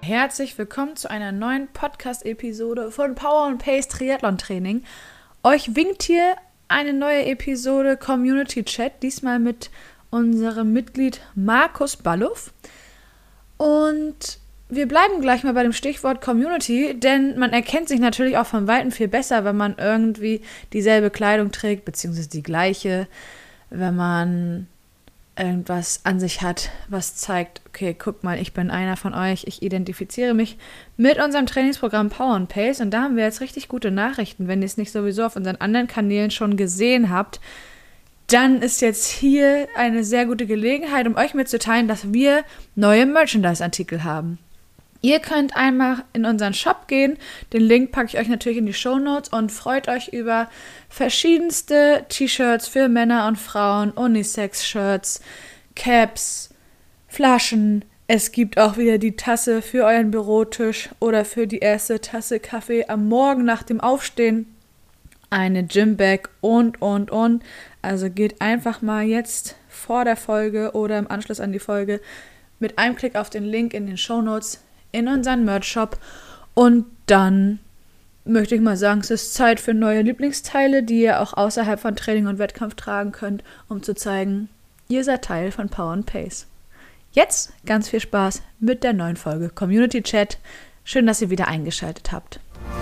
Herzlich willkommen zu einer neuen Podcast-Episode von Power & Pace Triathlon Training. Euch winkt hier eine neue Episode Community Chat, diesmal mit unserem Mitglied Markus Balluff. Und wir bleiben gleich mal bei dem Stichwort Community, denn man erkennt sich natürlich auch von Weitem viel besser, wenn man irgendwie dieselbe Kleidung trägt, beziehungsweise die gleiche, wenn man irgendwas an sich hat, was zeigt, okay, guck mal, ich bin einer von euch, ich identifiziere mich mit unserem Trainingsprogramm Power & Pace und da haben wir jetzt richtig gute Nachrichten. Wenn ihr es nicht sowieso auf unseren anderen Kanälen schon gesehen habt, dann ist jetzt hier eine sehr gute Gelegenheit, um euch mitzuteilen, dass wir neue Merchandise-Artikel haben. Ihr könnt einmal in unseren Shop gehen, den Link packe ich euch natürlich in die Shownotes und freut euch über verschiedenste T-Shirts für Männer und Frauen, Unisex-Shirts, Caps, Flaschen. Es gibt auch wieder die Tasse für euren Bürotisch oder für die erste Tasse Kaffee am Morgen nach dem Aufstehen, eine Gymbag und. Also geht einfach mal jetzt vor der Folge oder im Anschluss an die Folge mit einem Klick auf den Link in den Shownotes in unseren Merch-Shop und dann möchte ich mal sagen, es ist Zeit für neue Lieblingsteile, die ihr auch außerhalb von Training und Wettkampf tragen könnt, um zu zeigen, ihr seid Teil von Power & Pace. Jetzt ganz viel Spaß mit der neuen Folge Community Chat. Schön, dass ihr wieder eingeschaltet habt.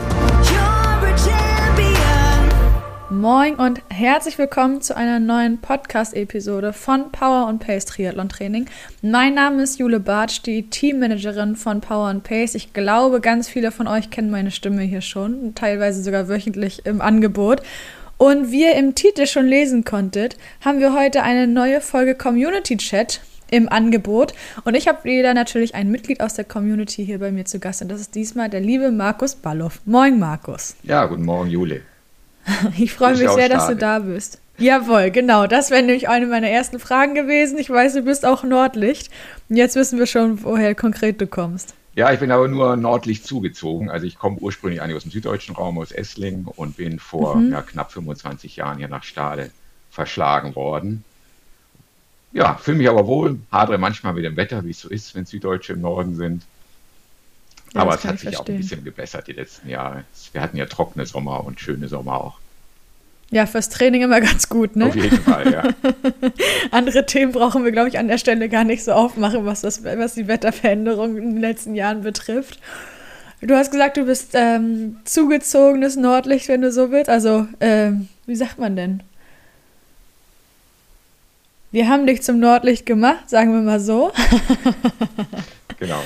Moin und herzlich willkommen zu einer neuen Podcast-Episode von Power & Pace Triathlon Training. Mein Name ist Jule Bartsch, die Teammanagerin von Power & Pace. Ich glaube, ganz viele von euch kennen meine Stimme hier schon, teilweise sogar wöchentlich im Angebot. Und wie ihr im Titel schon lesen konntet, haben wir heute eine neue Folge Community Chat im Angebot. Und ich habe wieder natürlich ein Mitglied aus der Community hier bei mir zu Gast. Und das ist diesmal der liebe Markus Balluff. Moin, Markus. Ja, guten Morgen, Jule. Ich freue mich sehr, dass du da bist. Jawohl, genau. Das wäre nämlich eine meiner ersten Fragen gewesen. Ich weiß, du bist auch Nordlicht. Und jetzt wissen wir schon, woher konkret du kommst. Ja, ich bin aber nur nördlich zugezogen. Also ich komme ursprünglich eigentlich aus dem süddeutschen Raum, aus Esslingen und bin vor knapp 25 Jahren hier nach Stade verschlagen worden. Ja, fühle mich aber wohl, hadere manchmal mit dem Wetter, wie es so ist, wenn Süddeutsche im Norden sind. Ja, aber es hat sich auch ein bisschen gebessert die letzten Jahre. Wir hatten ja trockene Sommer und schöne Sommer auch. Ja, fürs Training immer ganz gut, ne? Auf jeden Fall, ja. Andere Themen brauchen wir, glaube ich, an der Stelle gar nicht so aufmachen, was die Wetterveränderung in den letzten Jahren betrifft. Du hast gesagt, du bist zugezogenes Nordlicht, wenn du so willst. Also, wie sagt man denn? Wir haben dich zum Nordlicht gemacht, sagen wir mal so. Genau.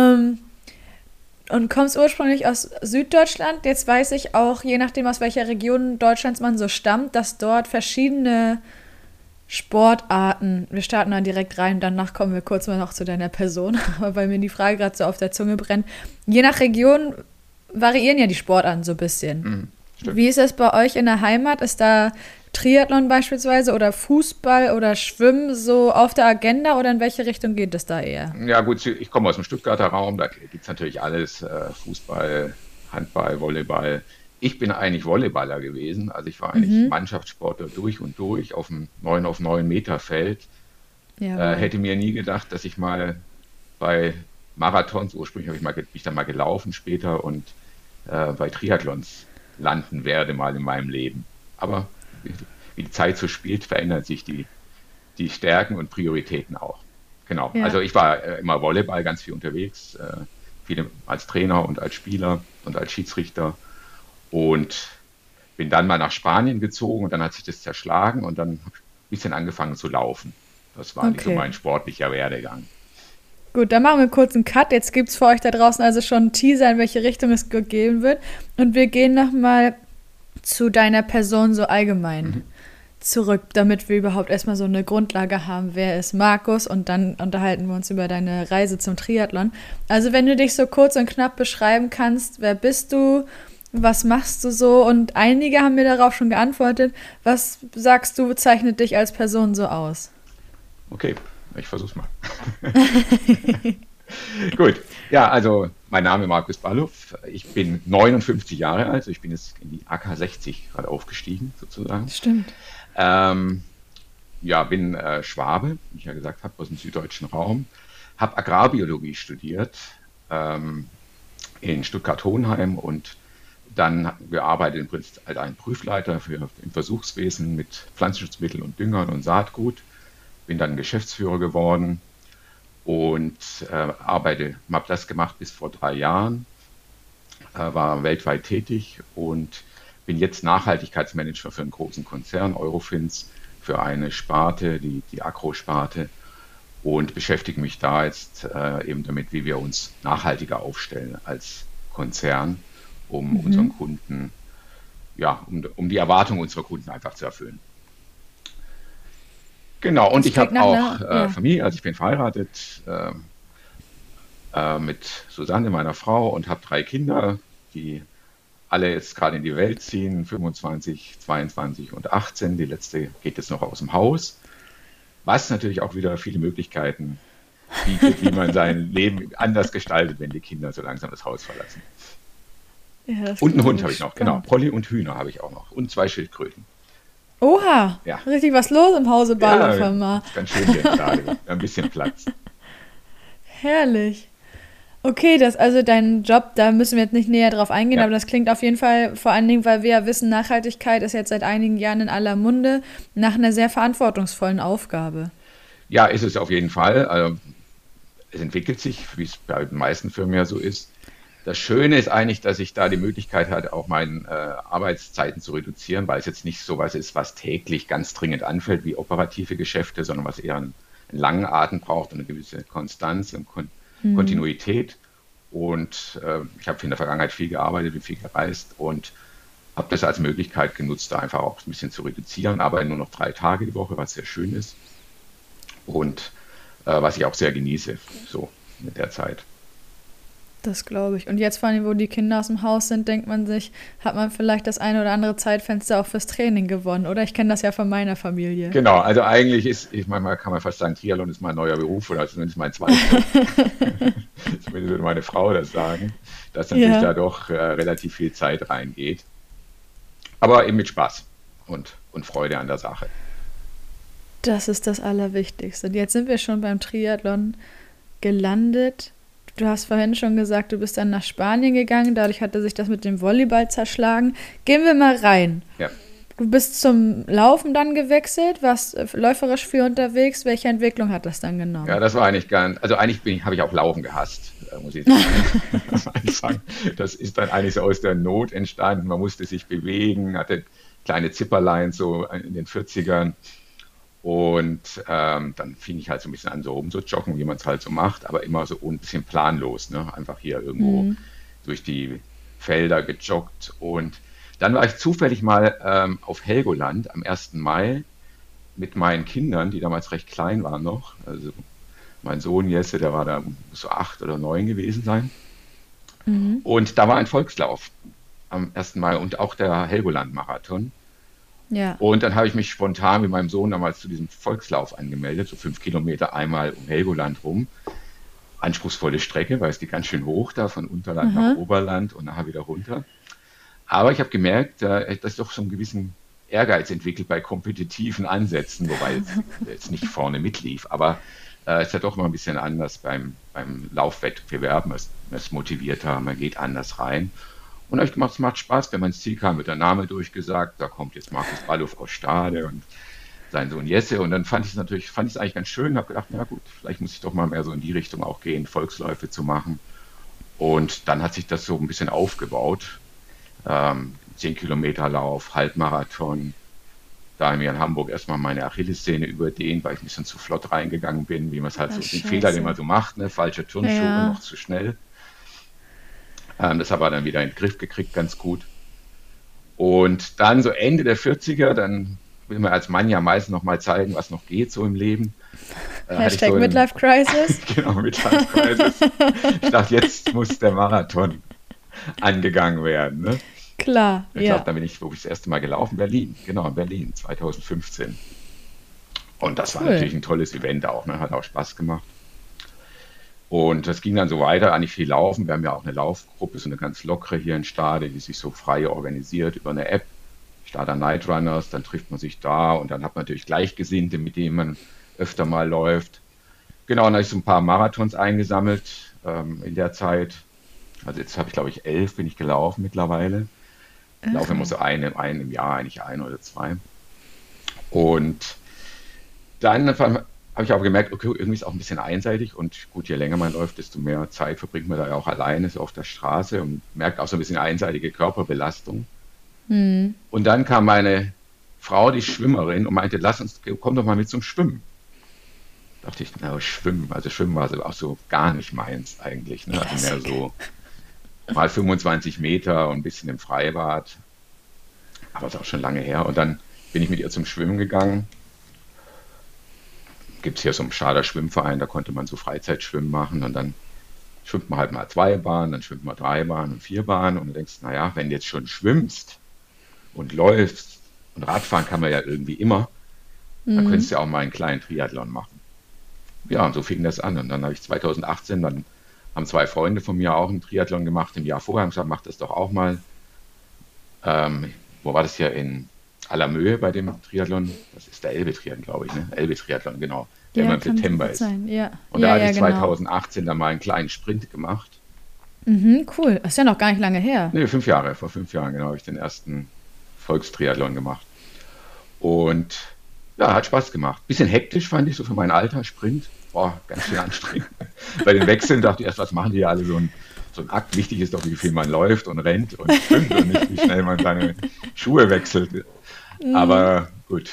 Und kommst ursprünglich aus Süddeutschland. Jetzt weiß ich auch, je nachdem, aus welcher Region Deutschlands man so stammt, dass dort verschiedene Sportarten, wir starten dann direkt rein, danach kommen wir kurz mal noch zu deiner Person, aber weil mir die Frage gerade so auf der Zunge brennt. Je nach Region variieren ja die Sportarten so ein bisschen. Wie ist es bei euch in der Heimat? Ist da Triathlon beispielsweise oder Fußball oder Schwimmen so auf der Agenda oder in welche Richtung geht es da eher? Ja gut, ich komme aus dem Stuttgarter Raum, da gibt es natürlich alles, Fußball, Handball, Volleyball. Ich bin eigentlich Volleyballer gewesen, also ich war eigentlich Mannschaftssportler durch und durch auf dem 9-auf-9 Meter Feld. Hätte mir nie gedacht, dass ich mal bei Marathons, ursprünglich bin ich dann mal gelaufen später und bei Triathlons landen werde mal in meinem Leben. Aber wie die Zeit so spielt, verändern sich die Stärken und Prioritäten auch. Genau, ja. Also ich war immer Volleyball ganz viel unterwegs, viele als Trainer und als Spieler und als Schiedsrichter und bin dann mal nach Spanien gezogen und dann hat sich das zerschlagen und dann habe ich ein bisschen angefangen zu laufen. Das war so mein sportlicher Werdegang. Gut, dann machen wir kurz einen Cut. Jetzt gibt es für euch da draußen also schon einen Teaser, in welche Richtung es gehen wird. Und wir gehen nochmal zu deiner Person so allgemein zurück, damit wir überhaupt erstmal so eine Grundlage haben, wer ist Markus, und dann unterhalten wir uns über deine Reise zum Triathlon. Also wenn du dich so kurz und knapp beschreiben kannst, wer bist du, was machst du so, und einige haben mir darauf schon geantwortet, was sagst du, zeichnet dich als Person so aus? Okay, ich versuch's mal. Gut, ja, also mein Name ist Markus Balluff, ich bin 59 Jahre alt, also ich bin jetzt in die AK 60 gerade aufgestiegen sozusagen. Stimmt. Ja, bin Schwabe, wie ich ja gesagt habe, aus dem süddeutschen Raum, habe Agrarbiologie studiert, in Stuttgart-Hohenheim und dann gearbeitet im Prinzip als ein Prüfleiter im Versuchswesen mit Pflanzenschutzmitteln und Düngern und Saatgut. Bin dann Geschäftsführer geworden und habe das gemacht bis vor 3 Jahren, war weltweit tätig und bin jetzt Nachhaltigkeitsmanager für einen großen Konzern, Eurofins, für eine Sparte, die Agro-Sparte, und beschäftige mich da jetzt eben damit, wie wir uns nachhaltiger aufstellen als Konzern, um unseren Kunden, um die Erwartungen unserer Kunden einfach zu erfüllen. Genau, und ich habe auch Familie, also ich bin verheiratet mit Susanne, meiner Frau, und habe 3 Kinder, die alle jetzt gerade in die Welt ziehen, 25, 22 und 18. Die letzte geht jetzt noch aus dem Haus, was natürlich auch wieder viele Möglichkeiten bietet, wie man sein Leben anders gestaltet, wenn die Kinder so langsam das Haus verlassen. Ja, und einen Hund habe ich noch, genau. Polly und Hühner habe ich auch noch und 2 Schildkröten. Oha, ja. Richtig was los im Hause Ballerfirma. Ja, ganz schön hier gerade, ein bisschen Platz. Herrlich. Okay, also dein Job, da müssen wir jetzt nicht näher drauf eingehen, aber das klingt auf jeden Fall, vor allen Dingen, weil wir ja wissen, Nachhaltigkeit ist jetzt seit einigen Jahren in aller Munde, nach einer sehr verantwortungsvollen Aufgabe. Ja, ist es auf jeden Fall. Also, es entwickelt sich, wie es bei den meisten Firmen ja so ist. Das Schöne ist eigentlich, dass ich da die Möglichkeit hatte, auch meine Arbeitszeiten zu reduzieren, weil es jetzt nicht so was ist, was täglich ganz dringend anfällt wie operative Geschäfte, sondern was eher einen langen Atem braucht und eine gewisse Konstanz und Kontinuität. Und ich habe in der Vergangenheit viel gearbeitet, bin viel gereist und habe das als Möglichkeit genutzt, da einfach auch ein bisschen zu reduzieren. Arbeite nur noch 3 Tage die Woche, was sehr schön ist und was ich auch sehr genieße, so mit der Zeit. Das glaube ich. Und jetzt vor allem, wo die Kinder aus dem Haus sind, denkt man sich, hat man vielleicht das eine oder andere Zeitfenster auch fürs Training gewonnen, oder? Ich kenne das ja von meiner Familie. Genau, also eigentlich manchmal kann man fast sagen, Triathlon ist mein neuer Beruf oder zumindest mein zweiter. Zumindest würde meine Frau das sagen, dass natürlich da doch relativ viel Zeit reingeht. Aber eben mit Spaß und Freude an der Sache. Das ist das Allerwichtigste. Und jetzt sind wir schon beim Triathlon gelandet. Du hast vorhin schon gesagt, du bist dann nach Spanien gegangen, dadurch hatte sich das mit dem Volleyball zerschlagen. Gehen wir mal rein. Ja. Du bist zum Laufen dann gewechselt, warst läuferisch viel unterwegs. Welche Entwicklung hat das dann genommen? Ja, das war eigentlich habe ich auch Laufen gehasst, muss ich sagen. Das ist dann eigentlich so aus der Not entstanden. Man musste sich bewegen, hatte kleine Zipperlein so in den 40ern. Und dann fing ich halt so ein bisschen an, so rumzujoggen, wie man es halt so macht, aber immer so ein bisschen planlos, ne? Einfach hier irgendwo durch die Felder gejoggt. Und dann war ich zufällig mal auf Helgoland am 1. Mai mit meinen Kindern, die damals recht klein waren noch. Also mein Sohn Jesse, der war da so 8 oder 9 gewesen sein. Und da war ein Volkslauf am 1. Mai und auch der Helgoland-Marathon. Ja. Und dann habe ich mich spontan mit meinem Sohn damals zu diesem Volkslauf angemeldet, so 5 Kilometer einmal um Helgoland rum. Anspruchsvolle Strecke, weil es geht ganz schön hoch da, von Unterland nach Oberland und nachher wieder runter. Aber ich habe gemerkt, dass ich doch so einen gewissen Ehrgeiz entwickelt bei kompetitiven Ansätzen, wobei es jetzt nicht vorne mitlief. Aber es ist ja doch mal ein bisschen anders beim Laufwettbewerb. Man ist motivierter, man geht anders rein. Und habe ich gemacht, es macht Spaß, wenn man ins Ziel kam, wird der Name durchgesagt, da kommt jetzt Markus Balluff aus Stade und sein Sohn Jesse. Und dann fand ich es eigentlich ganz schön, habe gedacht, na gut, vielleicht muss ich doch mal mehr so in die Richtung auch gehen, Volksläufe zu machen. Und dann hat sich das so ein bisschen aufgebaut. 10 Kilometer Lauf, Halbmarathon. Da haben wir in Hamburg erstmal meine Achillessehne überdehnt, weil ich ein bisschen zu flott reingegangen bin, wie man es halt so, den Fehler, den man so macht, ne? Falsche Turnschuhe, noch zu schnell. Das haben wir dann wieder in den Griff gekriegt, ganz gut. Und dann so Ende der 40er, dann will man als Mann ja meistens noch mal zeigen, was noch geht so im Leben. Hashtag so Midlife Crisis. Genau, Midlife Crisis. Ich dachte, jetzt muss der Marathon angegangen werden. Ne? Klar, ich glaube, da bin ich das erste Mal gelaufen, Berlin. Genau, in Berlin, 2015. Und das war natürlich ein tolles Event auch, ne? Hat auch Spaß gemacht. Und das ging dann so weiter, eigentlich viel laufen. Wir haben ja auch eine Laufgruppe, so eine ganz lockere hier in Stade, die sich so frei organisiert über eine App. Stader Night Runners, dann trifft man sich da und dann hat man natürlich Gleichgesinnte, mit denen man öfter mal läuft. Genau, dann habe ich so ein paar Marathons eingesammelt, in der Zeit. Also jetzt habe ich, glaube ich, 11 bin ich gelaufen mittlerweile. Ich laufe immer so einen im Jahr, eigentlich ein oder zwei. Und dann habe ich aber gemerkt, okay, irgendwie ist es auch ein bisschen einseitig und gut, je länger man läuft, desto mehr Zeit verbringt man da ja auch alleine so auf der Straße und merkt auch so ein bisschen einseitige Körperbelastung. Und dann kam meine Frau, die Schwimmerin, und meinte, komm doch mal mit zum Schwimmen. Da dachte ich, na, Schwimmen, also Schwimmen war so auch so gar nicht meins eigentlich, ne? Also mehr so mal 25 Meter und ein bisschen im Freibad, aber das ist auch schon lange her. Und dann bin ich mit ihr zum Schwimmen gegangen. Gibt es hier so einen Schader Schwimmverein, da konnte man so Freizeitschwimmen machen und dann schwimmt man halt mal 2 Bahnen, dann schwimmt man 3 Bahnen und 4 Bahnen und du denkst, naja, wenn du jetzt schon schwimmst und läufst und Radfahren kann man ja irgendwie immer, dann könntest du ja auch mal einen kleinen Triathlon machen. Ja, und so fing das an und dann habe ich 2018, dann haben 2 Freunde von mir auch einen Triathlon gemacht im Jahr vorher, haben gesagt, mach das doch auch mal. Wo war das hier in Allermöhe bei dem Triathlon? Das ist der Elbe-Triathlon, glaube ich, ne? Elbe-Triathlon, genau, der immer im September ist. Ja. Und da hatte ich 2018 dann mal einen kleinen Sprint gemacht. Cool, das ist ja noch gar nicht lange her. Nee, 5 Jahre, vor 5 Jahren, genau, habe ich den ersten Volkstriathlon gemacht. Und ja, hat Spaß gemacht. Bisschen hektisch fand ich so für mein Alter, Sprint. Boah, ganz schön anstrengend. Bei den Wechseln dachte ich erst, was machen die ja alle so ein Akt. Wichtig ist doch, wie viel man läuft und rennt und schwimmt und nicht, wie schnell man seine Schuhe wechselt. Aber gut,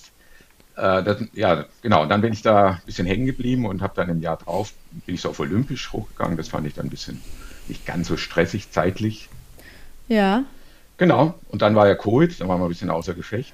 ja, genau. Und dann bin ich da ein bisschen hängen geblieben und habe dann im Jahr drauf, bin ich so auf Olympisch hochgegangen. Das fand ich dann ein bisschen nicht ganz so stressig zeitlich. Ja. Genau. Und dann war ja Covid, dann waren wir ein bisschen außer Gefecht.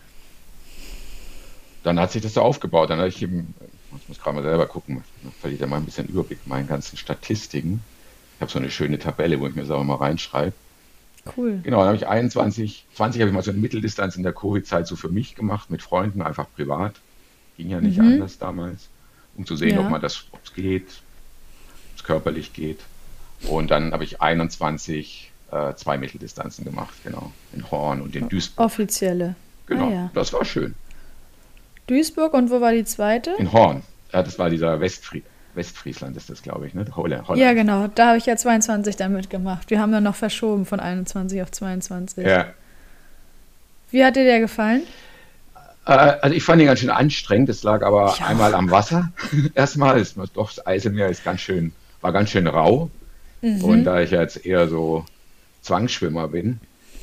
Dann hat sich das so aufgebaut. Dann habe ich eben, ich muss gerade mal selber gucken, verliert ja mal ein bisschen Überblick meinen ganzen Statistiken. Ich habe so eine schöne Tabelle, wo ich mir das auch mal reinschreibe. Cool. Genau, dann habe ich 20 habe ich mal so eine Mitteldistanz in der Covid-Zeit so für mich gemacht, mit Freunden, einfach privat. Ging ja nicht anders damals, um zu sehen, ob es geht, ob es körperlich geht. Und dann habe ich 21 2 Mitteldistanzen gemacht, genau, in Horn und in Duisburg. Offizielle. Genau, das war schön. Duisburg und wo war die zweite? In Horn. Ja, das war dieser Westfriesland ist das, glaube ich, ne? Holland. Ja, genau. Da habe ich ja 22 dann mitgemacht. Wir haben dann noch verschoben von 21 auf 22. Ja. Wie hat dir der gefallen? Also ich fand ihn ganz schön anstrengend. Das lag aber einmal am Wasser. Erstmal das Eiselmeer war ganz schön rau. Und da ich jetzt eher so Zwangsschwimmer bin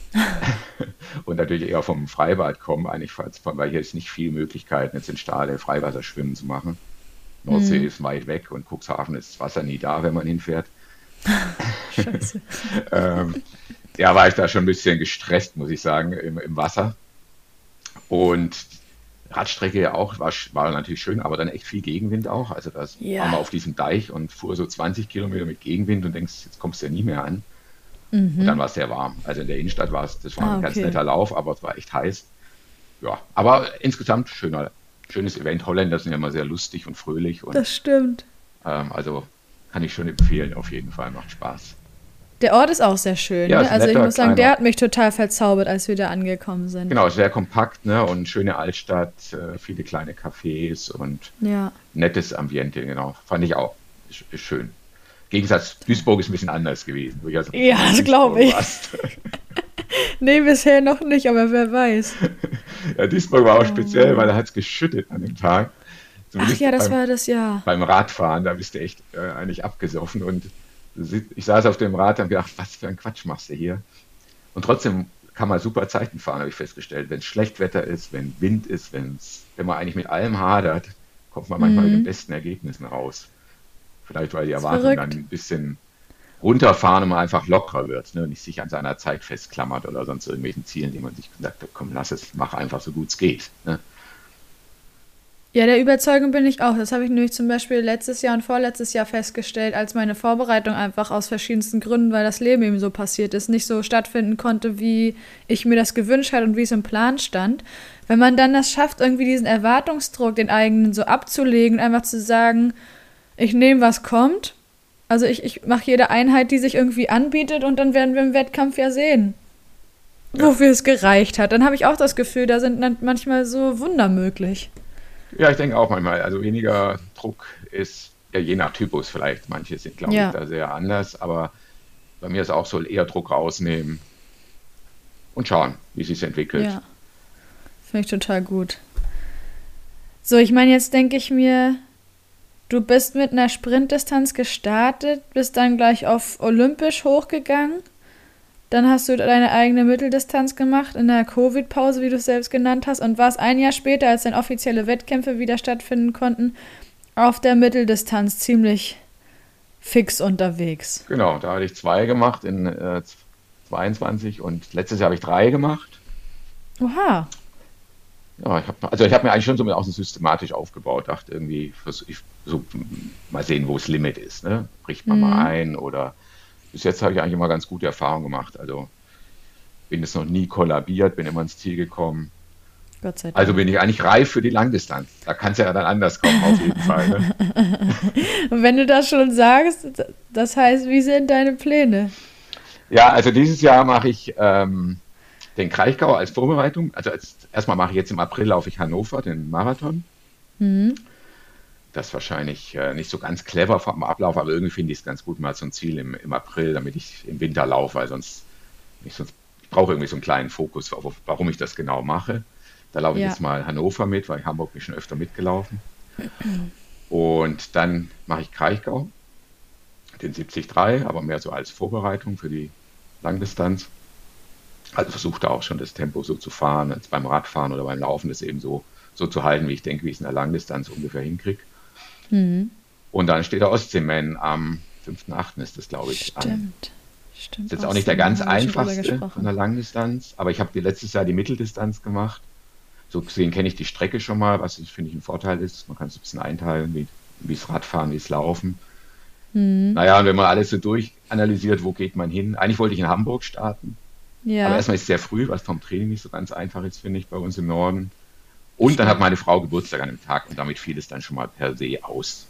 und natürlich eher vom Freibad komme, weil hier ist nicht viel Möglichkeiten, jetzt in Stade Freiwasserschwimmen zu machen. Nordsee ist weit weg und Cuxhaven ist das Wasser nie da, wenn man hinfährt. Scheiße. Ja, war ich da schon ein bisschen gestresst, muss ich sagen, im Wasser. Und Radstrecke ja auch, war natürlich schön, aber dann echt viel Gegenwind auch. Also das war mal auf diesem Deich und fuhr so 20 Kilometer mit Gegenwind und denkst, jetzt kommst du ja nie mehr an. Und dann war es sehr warm. Also in der Innenstadt das war ein ganz netter Lauf, aber es war echt heiß. Ja, aber insgesamt schönes Event. Holländer sind ja immer sehr lustig und fröhlich. Und, das stimmt. Also kann ich schon empfehlen, auf jeden Fall, macht Spaß. Der Ort ist auch sehr schön. Ja, ne? Also ich muss sagen, der hat mich total verzaubert, als wir da angekommen sind. Genau, sehr kompakt, ne? Und schöne Altstadt, viele kleine Cafés und nettes Ambiente, genau. Fand ich auch ist schön. Gegensatz, Duisburg ist ein bisschen anders gewesen. Ja, das glaube ich. Nee, bisher noch nicht, aber wer weiß. Ja, Duisburg war auch speziell, weil da hat es geschüttet an dem Tag. Ach ja, das war das Jahr. Beim Radfahren, da bist du echt eigentlich abgesoffen. Und ich saß auf dem Rad und habe gedacht, was für ein Quatsch machst du hier? Und trotzdem kann man super Zeiten fahren, habe ich festgestellt. Wenn es Schlechtwetter ist, wenn Wind ist, wenn man eigentlich mit allem hadert, kommt man manchmal mit den besten Ergebnissen raus. Vielleicht, weil die Erwartung dann ein bisschen runterfahren und man einfach lockerer wird, ne? Nicht sich an seiner Zeit festklammert oder sonst irgendwelchen Zielen, die man sich gesagt hat, komm, mach einfach so gut es geht. Ne? Ja, der Überzeugung bin ich auch. Das habe ich nämlich zum Beispiel letztes Jahr und vorletztes Jahr festgestellt, als meine Vorbereitung einfach aus verschiedensten Gründen, weil das Leben eben so passiert ist, nicht so stattfinden konnte, wie ich mir das gewünscht hatte und wie es im Plan stand. Wenn man dann das schafft, irgendwie diesen Erwartungsdruck, den eigenen so abzulegen, einfach zu sagen, ich nehme, was kommt. Also ich mache jede Einheit, die sich irgendwie anbietet und dann werden wir im Wettkampf ja sehen, wofür es gereicht hat. Dann habe ich auch das Gefühl, da sind dann manchmal so Wunder möglich. Ja, ich denke auch manchmal, also weniger Druck ist ja, je nach Typus vielleicht. Manche sind, glaube ich, Ja, da sehr anders, aber bei mir ist auch so eher Druck rausnehmen und schauen, wie es sich entwickelt. ja. Finde ich total gut. So, ich meine, jetzt denke ich mir, du bist mit einer Sprintdistanz gestartet, bist dann gleich auf Olympisch hochgegangen. Dann hast du deine eigene Mitteldistanz gemacht in der Covid-Pause, wie du es selbst genannt hast, und warst ein Jahr später, als dann offizielle Wettkämpfe wieder stattfinden konnten, auf der Mitteldistanz ziemlich fix unterwegs. Genau, da hatte ich 2 gemacht in 22 und letztes Jahr habe ich 3 gemacht. Oha. Ja, ich habe mir eigentlich schon so auch so systematisch aufgebaut, dachte irgendwie, so mal sehen, wo das Limit ist, ne? Bricht man mal Mhm. ein oder bis jetzt habe ich eigentlich immer ganz gute Erfahrungen gemacht. Also bin jetzt noch nie kollabiert, bin immer ins Ziel gekommen. Gott sei Also bin Dank. ich eigentlich reif für die Langdistanz. Da kann es ja dann anders kommen, auf jeden Fall. Ne? Und wenn du das schon sagst, das heißt, wie sind deine Pläne? Ja, also dieses Jahr mache ich den Kraichgau als Vorbereitung. Also erstmal mache ich jetzt im April laufe ich Hannover, den Marathon. Mhm. Das ist wahrscheinlich nicht so ganz clever vom Ablauf, aber irgendwie finde ich es ganz gut, mal so ein Ziel im April, damit ich im Winter laufe, weil sonst ich brauche irgendwie so einen kleinen Fokus, warum ich das genau mache. Da laufe ich Ja, jetzt mal Hannover mit, weil Hamburg bin ich schon öfter mitgelaufen. Und dann mache ich Kraichgau, den 73, aber mehr so als Vorbereitung für die Langdistanz. Also versuche da auch schon das Tempo so zu fahren, als beim Radfahren oder beim Laufen, das eben so zu halten, wie ich denke, wie ich es in der Langdistanz ungefähr hinkriege. Und dann steht der Ostseeman am 5.8. ist das, glaube ich, an. stimmt. Ist Stimmt, jetzt auch nicht der ganz Ostseemann haben wir schon drüber einfachste von gesprochen. der Langdistanz, aber ich habe letztes Jahr die Mitteldistanz gemacht. So gesehen kenne ich die Strecke schon mal, was finde ich ein Vorteil ist. Man kann es ein bisschen einteilen, wie es Radfahren, wie es Laufen. Mhm. Naja, und wenn man alles so durchanalysiert, wo geht man hin? Eigentlich wollte ich in Hamburg starten, aber Ja. erstmal ist es sehr früh, was vom Training nicht so ganz einfach ist, finde ich, bei uns im Norden. Und dann hat meine Frau Geburtstag an dem Tag und damit fiel es dann schon mal per se aus.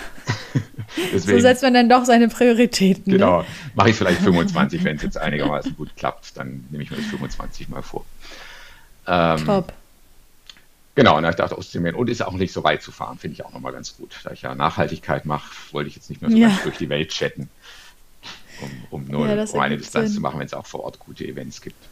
So Deswegen, setzt man dann doch seine Prioritäten, ne? genau, mache ich vielleicht 25, wenn es jetzt einigermaßen gut klappt, dann nehme ich mir das 25 mal vor. Ähm, Top. genau, und da ich dachte, Ostseemeer und ist auch nicht so weit zu fahren, finde ich auch nochmal ganz gut. Da ich ja Nachhaltigkeit mache, wollte ich jetzt nicht mehr so Ja, ganz durch die Welt chatten, ja, das um eine ergibt Distanz zu Sinn. machen, wenn es auch vor Ort gute Events gibt.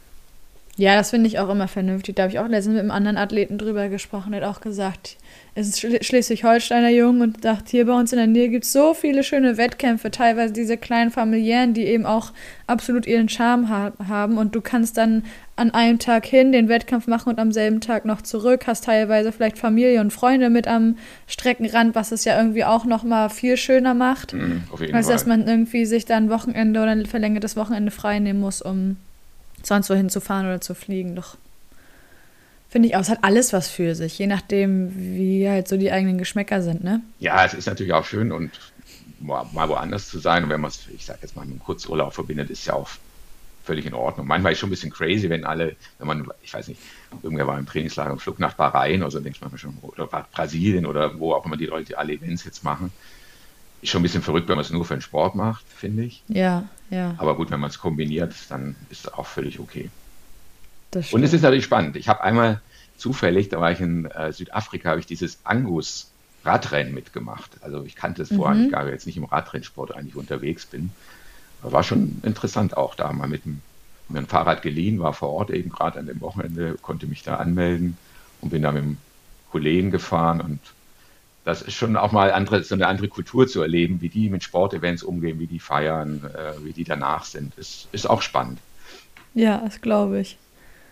Ja, das finde ich auch immer vernünftig. Da habe ich auch letztens mit einem anderen Athleten drüber gesprochen. Der hat auch gesagt, es ist Schleswig-Holsteiner Jung und sagt, hier bei uns in der Nähe gibt es so viele schöne Wettkämpfe, teilweise diese kleinen familiären, die eben auch absolut ihren Charme haben. Und du kannst dann an einem Tag hin den Wettkampf machen und am selben Tag noch zurück, hast teilweise vielleicht Familie und Freunde mit am Streckenrand, was es ja irgendwie auch noch mal viel schöner macht, Auf jeden als dass Fall. man irgendwie sich dann ein Wochenende oder ein verlängertes Wochenende frei nehmen muss, um sonst wohin zu fahren oder zu fliegen. Doch finde ich auch, es hat alles was für sich, je nachdem, wie halt so die eigenen Geschmäcker sind, ne? Ja, es ist natürlich auch schön und mal woanders zu sein. Und wenn man es, ich sage jetzt mal, mit einem Kurzurlaub verbindet, ist ja auch völlig in Ordnung. Manchmal ist es schon ein bisschen crazy, wenn man, ich weiß nicht, irgendwer war im Trainingslager und flog nach Bahrain oder so, denke ich manchmal schon, oder Brasilien oder wo auch immer die Leute alle Events jetzt machen. Ist schon ein bisschen verrückt, wenn man es nur für den Sport macht, finde ich. Ja, ja, Aber gut, wenn man es kombiniert, dann ist es auch völlig okay. das Und es ist stimmt. natürlich spannend. Ich habe einmal zufällig, da war ich in Südafrika, habe ich dieses Angus-Radrennen mitgemacht. Also ich kannte es vorher nicht, Mhm. gar jetzt nicht im Radrennsport eigentlich unterwegs bin. Aber war schon interessant auch da mal mir ein Fahrrad geliehen, war vor Ort eben gerade an dem Wochenende, konnte mich da anmelden und bin da mit einem Kollegen gefahren und das ist schon auch mal so eine andere Kultur zu erleben, wie die mit Sportevents umgehen, wie die feiern, wie die danach sind. Ist auch spannend. Ja, das glaube ich.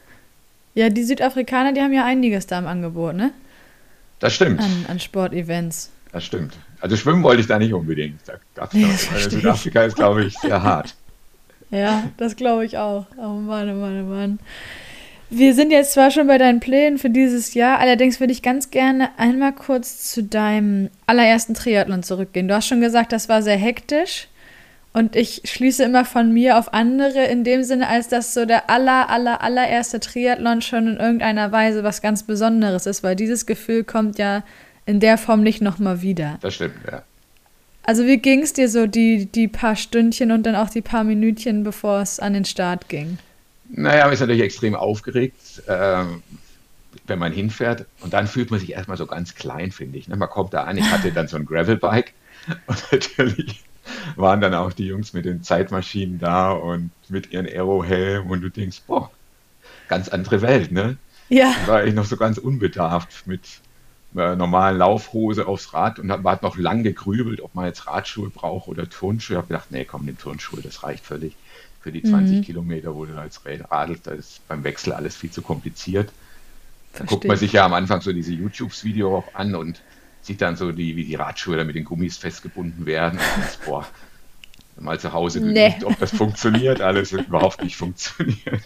Ja, die Südafrikaner, die haben ja einiges da im Angebot, ne? Das stimmt. An Sportevents. Das stimmt. Also schwimmen wollte ich da nicht unbedingt. Da gab's Nee, da, das verstehe ich. Südafrika ist, glaube ich, sehr hart. Ja, das glaube ich auch. Oh Mann, oh Mann, oh Mann. Wir sind jetzt zwar schon bei deinen Plänen für dieses Jahr, allerdings würde ich ganz gerne einmal kurz zu deinem allerersten Triathlon zurückgehen. Du hast schon gesagt, das war sehr hektisch und ich schließe immer von mir auf andere in dem Sinne, als dass so der allererste Triathlon schon in irgendeiner Weise was ganz Besonderes ist, weil dieses Gefühl kommt ja in der Form nicht nochmal wieder. Das stimmt, ja. Also wie ging es dir so die paar Stündchen und dann auch die paar Minütchen, bevor es an den Start ging? Naja, man ist natürlich extrem aufgeregt. wenn man hinfährt. Und dann fühlt man sich erstmal so ganz klein, finde ich. Ne? Man kommt da an, ich hatte dann so ein Gravelbike und natürlich waren dann auch die Jungs mit den Zeitmaschinen da und mit ihren Aerohelm und du denkst, boah, ganz andere Welt, ne? Ja. Da war ich noch so ganz unbedarft mit normalen Laufhose aufs Rad und hat noch lang gegrübelt, ob man jetzt Radschuhe braucht oder Turnschuhe. Ich habe gedacht, nee, komm, nimm Turnschuhe, das reicht völlig für die 20 Kilometer, wo du da jetzt radelst. Da ist beim Wechsel alles viel zu kompliziert. Da guckt man sich ja am Anfang so diese YouTube-Videos auch an und sieht dann so, wie die Radschuhe da mit den Gummis festgebunden werden. Und denkst, boah, mal zu Hause geübt, ob das funktioniert. Alles hat überhaupt nicht funktioniert.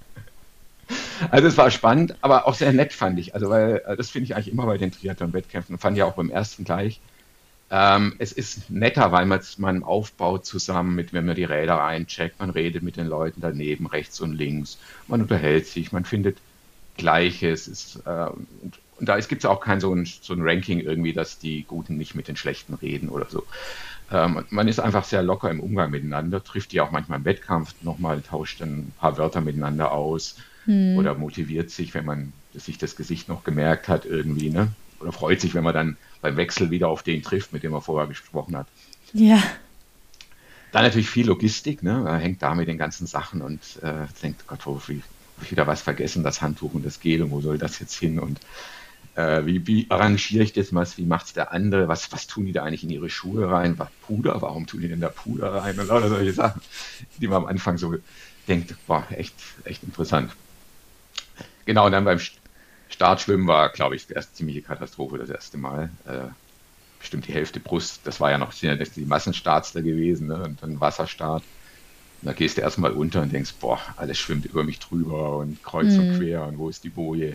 Also es war spannend, aber auch sehr nett fand ich. Also weil das finde ich eigentlich immer bei den Triathlon-Wettkämpfen. Fand ich auch beim ersten gleich. Es ist netter, weil man aufbaut zusammen mit, wenn man die Räder eincheckt, man redet mit den Leuten daneben, rechts und links, man unterhält sich, man findet Gleiches. Und da gibt es auch kein so ein Ranking irgendwie, dass die Guten nicht mit den Schlechten reden oder so. Man ist einfach sehr locker im Umgang miteinander, trifft die auch manchmal im Wettkampf nochmal, tauscht dann ein paar Wörter miteinander aus oder motiviert sich, wenn man sich das Gesicht noch gemerkt hat irgendwie, ne? Oder freut sich, wenn man dann beim Wechsel wieder auf den trifft, mit dem man vorher gesprochen hat. Ja. Dann natürlich viel Logistik, ne? Man hängt da mit den ganzen Sachen und denkt, Gott, wo ich wieder was vergessen, das Handtuch und das Gel und wo soll das jetzt hin und wie arrangiere ich das was, wie macht es der andere, was tun die da eigentlich in ihre Schuhe rein, was Puder, warum tun die denn da Puder rein und lauter solche Sachen, die man am Anfang so denkt, boah, echt interessant. Genau, und dann beim Startschwimmen war, glaube ich, erst ziemliche Katastrophe das erste Mal. Bestimmt die Hälfte Brust, das war ja noch die Massenstarts da gewesen, ne? Und dann Wasserstart. Und da gehst du erstmal unter und denkst, boah, alles schwimmt über mich drüber und kreuz und quer und wo ist die Boje?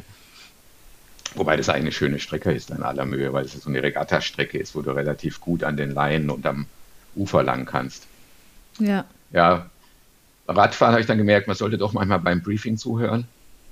Wobei das eigentlich eine schöne Strecke ist an aller Mühe, weil es so eine Regatta-Strecke ist, wo du relativ gut an den Leinen und am Ufer lang kannst. Ja. Ja, Radfahren habe ich dann gemerkt, man sollte doch manchmal beim Briefing zuhören.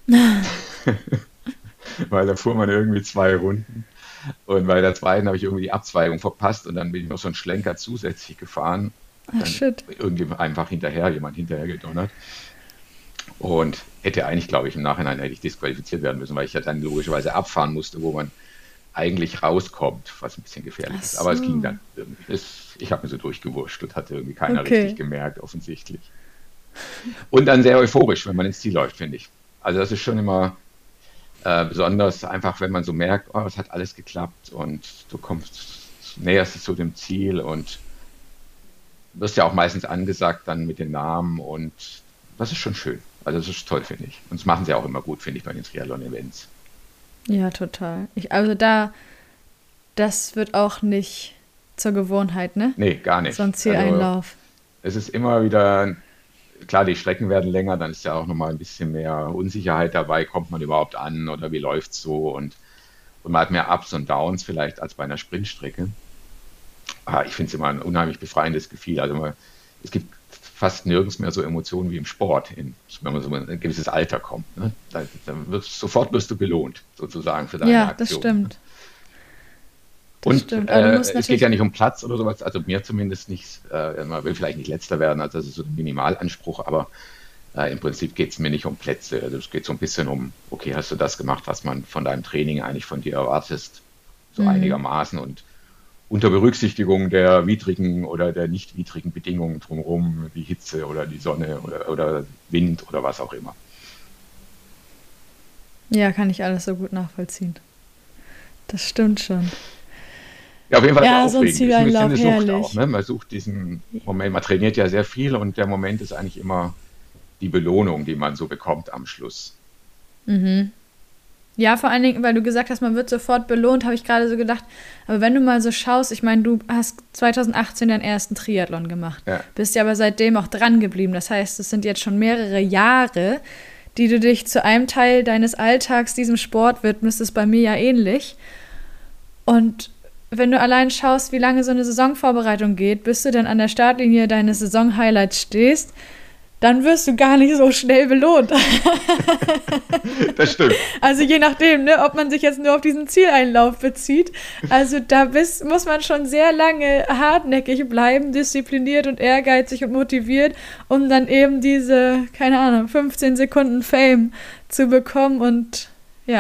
Weil da fuhr man irgendwie 2 Runden und bei der zweiten habe ich irgendwie die Abzweigung verpasst und dann bin ich noch so einen Schlenker zusätzlich gefahren. Ach, shit. Jemand hinterher gedonnert und hätte eigentlich, glaube ich, im Nachhinein hätte ich disqualifiziert werden müssen, weil ich ja dann logischerweise abfahren musste, wo man eigentlich rauskommt, was ein bisschen gefährlich ist. Aber es ging dann irgendwie. Ich habe mir so durchgewurschtelt, hatte irgendwie keiner richtig gemerkt, offensichtlich. Und dann sehr euphorisch, wenn man ins Ziel läuft, finde ich. Also das ist schon immer besonders einfach, wenn man so merkt, oh, es hat alles geklappt und du näherst dich zu dem Ziel und wirst ja auch meistens angesagt dann mit den Namen und das ist schon schön. Also das ist toll, finde ich. Und das machen sie auch immer gut, finde ich, bei den Triathlon-Events. Ja, total. Das wird auch nicht zur Gewohnheit, ne? Nee, gar nicht. So ein Zieleinlauf. Also, es ist immer wieder, klar, die Strecken werden länger, dann ist ja auch nochmal ein bisschen mehr Unsicherheit dabei, kommt man überhaupt an oder wie läuft es so und man hat mehr Ups und Downs vielleicht als bei einer Sprintstrecke. Aber ich finde es immer ein unheimlich befreiendes Gefühl. Also es gibt fast nirgends mehr so Emotionen wie im Sport, wenn man so in ein gewisses Alter kommt. Ne? Sofort wirst du belohnt, sozusagen, für deine Aktion. Ja, das stimmt. Und es geht ja nicht um Platz oder sowas, also mir zumindest nicht. Man will vielleicht nicht Letzter werden, also das ist so ein Minimalanspruch, aber im Prinzip geht es mir nicht um Plätze. Also es geht so ein bisschen um, okay, hast du das gemacht, was man von deinem Training eigentlich von dir erwartest, so einigermaßen und unter Berücksichtigung der widrigen oder der nicht widrigen Bedingungen drumherum, wie Hitze oder die Sonne oder Wind oder was auch immer. Ja, kann ich alles so gut nachvollziehen. Das stimmt schon. Ja, auf jeden Fall ja, ist es aufregend. So ein Zieleinlauf, ist eine Sucht herrlich. auch, ne? Man sucht diesen Moment, man trainiert ja sehr viel und der Moment ist eigentlich immer die Belohnung, die man so bekommt am Schluss. Mhm. Ja, vor allen Dingen, weil du gesagt hast, man wird sofort belohnt, habe ich gerade so gedacht, aber wenn du mal so schaust, ich meine, du hast 2018 deinen ersten Triathlon gemacht, bist ja aber seitdem auch dran geblieben. Das heißt, es sind jetzt schon mehrere Jahre, die du dich zu einem Teil deines Alltags diesem Sport widmest, ist bei mir ja ähnlich. Und wenn du allein schaust, wie lange so eine Saisonvorbereitung geht, bis du dann an der Startlinie deines Saison-Highlights stehst, dann wirst du gar nicht so schnell belohnt. Das stimmt. Also je nachdem, ne, ob man sich jetzt nur auf diesen Zieleinlauf bezieht. Also da muss man schon sehr lange hartnäckig bleiben, diszipliniert und ehrgeizig und motiviert, um dann eben diese, keine Ahnung, 15 Sekunden Fame zu bekommen. Und ja,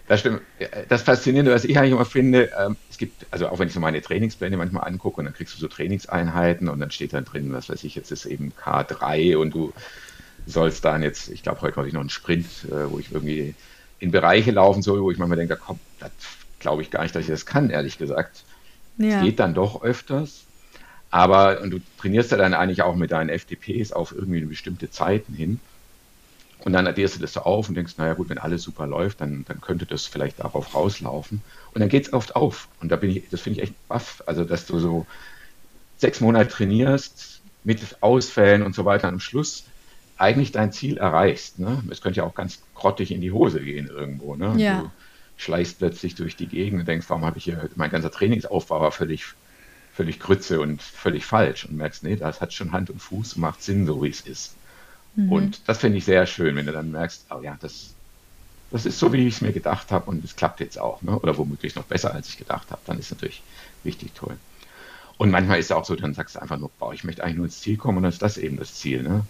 Das stimmt. Das Faszinierende, was ich eigentlich immer finde, es gibt, also auch wenn ich so meine Trainingspläne manchmal angucke und dann kriegst du so Trainingseinheiten und dann steht dann drin, was weiß ich, jetzt ist eben K3 und du sollst dann jetzt, ich glaube, heute habe ich noch einen Sprint, wo ich irgendwie in Bereiche laufen soll, wo ich manchmal denke, komm, das glaube ich gar nicht, dass ich das kann, ehrlich gesagt. Es Ja. geht dann doch öfters, aber und du trainierst ja dann eigentlich auch mit deinen FTPs auf irgendwie bestimmte Zeiten hin. Und dann addierst du das so auf und denkst, naja gut, wenn alles super läuft, dann könnte das vielleicht darauf rauslaufen. Und dann geht es oft auf. Und das finde ich echt baff. Also, dass du so 6 Monate trainierst mit Ausfällen und so weiter am Schluss eigentlich dein Ziel erreichst. Ne? Es könnte ja auch ganz grottig in die Hose gehen irgendwo. Ne? Ja. Du schleichst plötzlich durch die Gegend und denkst, warum habe ich hier, mein ganzer Trainingsaufbau war völlig Grütze und völlig falsch. Und merkst, nee, das hat schon Hand und Fuß und macht Sinn, so wie es ist. Mhm. Und das finde ich sehr schön, wenn du dann merkst, oh ja, das ist so, wie ich es mir gedacht habe und es klappt jetzt auch. Ne? Oder womöglich noch besser, als ich gedacht habe. Dann ist natürlich richtig toll. Und manchmal ist es auch so, dann sagst du einfach nur, boah, ich möchte eigentlich nur ins Ziel kommen und dann ist das eben das Ziel. Ne?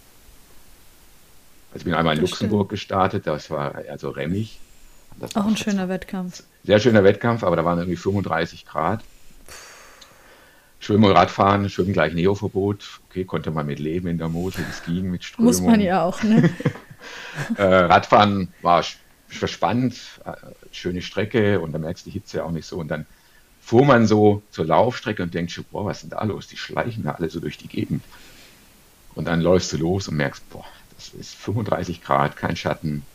Also ich bin einmal in Das stimmt. Luxemburg gestartet, das war also Remmig. Das war Auch auch ein schöner Wettkampf. sehr schöner Wettkampf, aber da waren irgendwie 35 Grad. Schwimmen und Radfahren, Schwimmen gleich Neoverbot. Okay, konnte man mit leben in der Mosel, das ging mit Muss man Strömung. ja auch, ne? Radfahren war spannend, schöne Strecke und da merkst du die Hitze auch nicht so. Und dann fuhr man so zur Laufstrecke und denkst, schon, boah, was ist denn da los? Die schleichen da alle so durch die Gegend. Und dann läufst du los und merkst, boah, das ist 35 Grad, kein Schatten,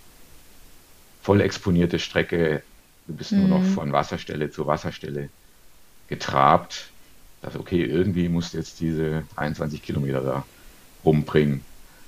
voll exponierte Strecke. Du bist nur noch Mhm. von Wasserstelle zu Wasserstelle getrabt. Das okay, irgendwie musst du jetzt diese 23 Kilometer da rumbringen.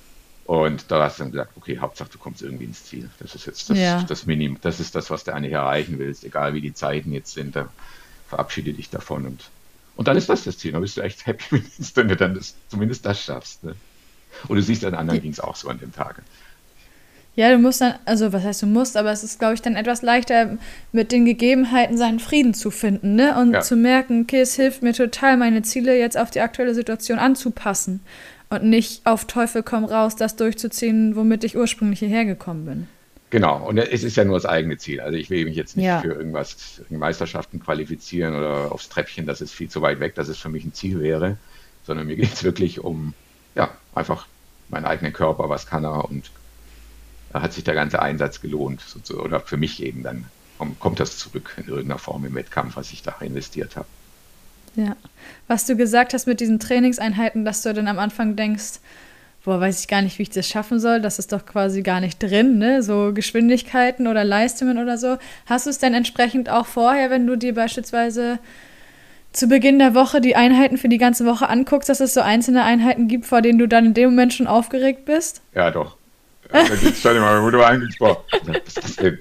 Und da hast du dann gesagt, okay, Hauptsache du kommst irgendwie ins Ziel. Das ist jetzt Ja. das Minimum, das ist das, was du eigentlich erreichen willst, egal wie die Zeiten jetzt sind, da verabschiede dich davon und dann ist das Ziel. Dann bist du echt happy, wenn du dann zumindest das schaffst. Ne? Und du siehst, an anderen Ja. ging es auch so an dem Tag. Ja, du musst dann, also was heißt du musst, aber es ist, glaube ich, dann etwas leichter, mit den Gegebenheiten seinen Frieden zu finden, ne? Und Ja, zu merken, okay, es hilft mir total, meine Ziele jetzt auf die aktuelle Situation anzupassen und nicht auf Teufel komm raus, das durchzuziehen, womit ich ursprünglich hierher gekommen bin. genau. Und es ist ja nur das eigene Ziel. Also ich will mich jetzt nicht Ja, für irgendwas, Meisterschaften qualifizieren oder aufs Treppchen, das ist viel zu weit weg, dass es für mich ein Ziel wäre, sondern mir geht es wirklich um, ja, einfach meinen eigenen Körper, was kann er und da hat sich der ganze Einsatz gelohnt. Oder für mich eben dann kommt das zurück in irgendeiner Form im Wettkampf, was ich da investiert habe. ja. Was du gesagt hast mit diesen Trainingseinheiten, dass du dann am Anfang denkst, boah, weiß ich gar nicht, wie ich das schaffen soll, das ist doch quasi gar nicht drin, ne? So Geschwindigkeiten oder Leistungen oder so. Hast du es denn entsprechend auch vorher, wenn du dir beispielsweise zu Beginn der Woche die Einheiten für die ganze Woche anguckst, dass es so einzelne Einheiten gibt, vor denen du dann in dem Moment schon aufgeregt bist? Ja, doch. Da gibt es schon immer, wo du eigentlich, boah, was ist das denn?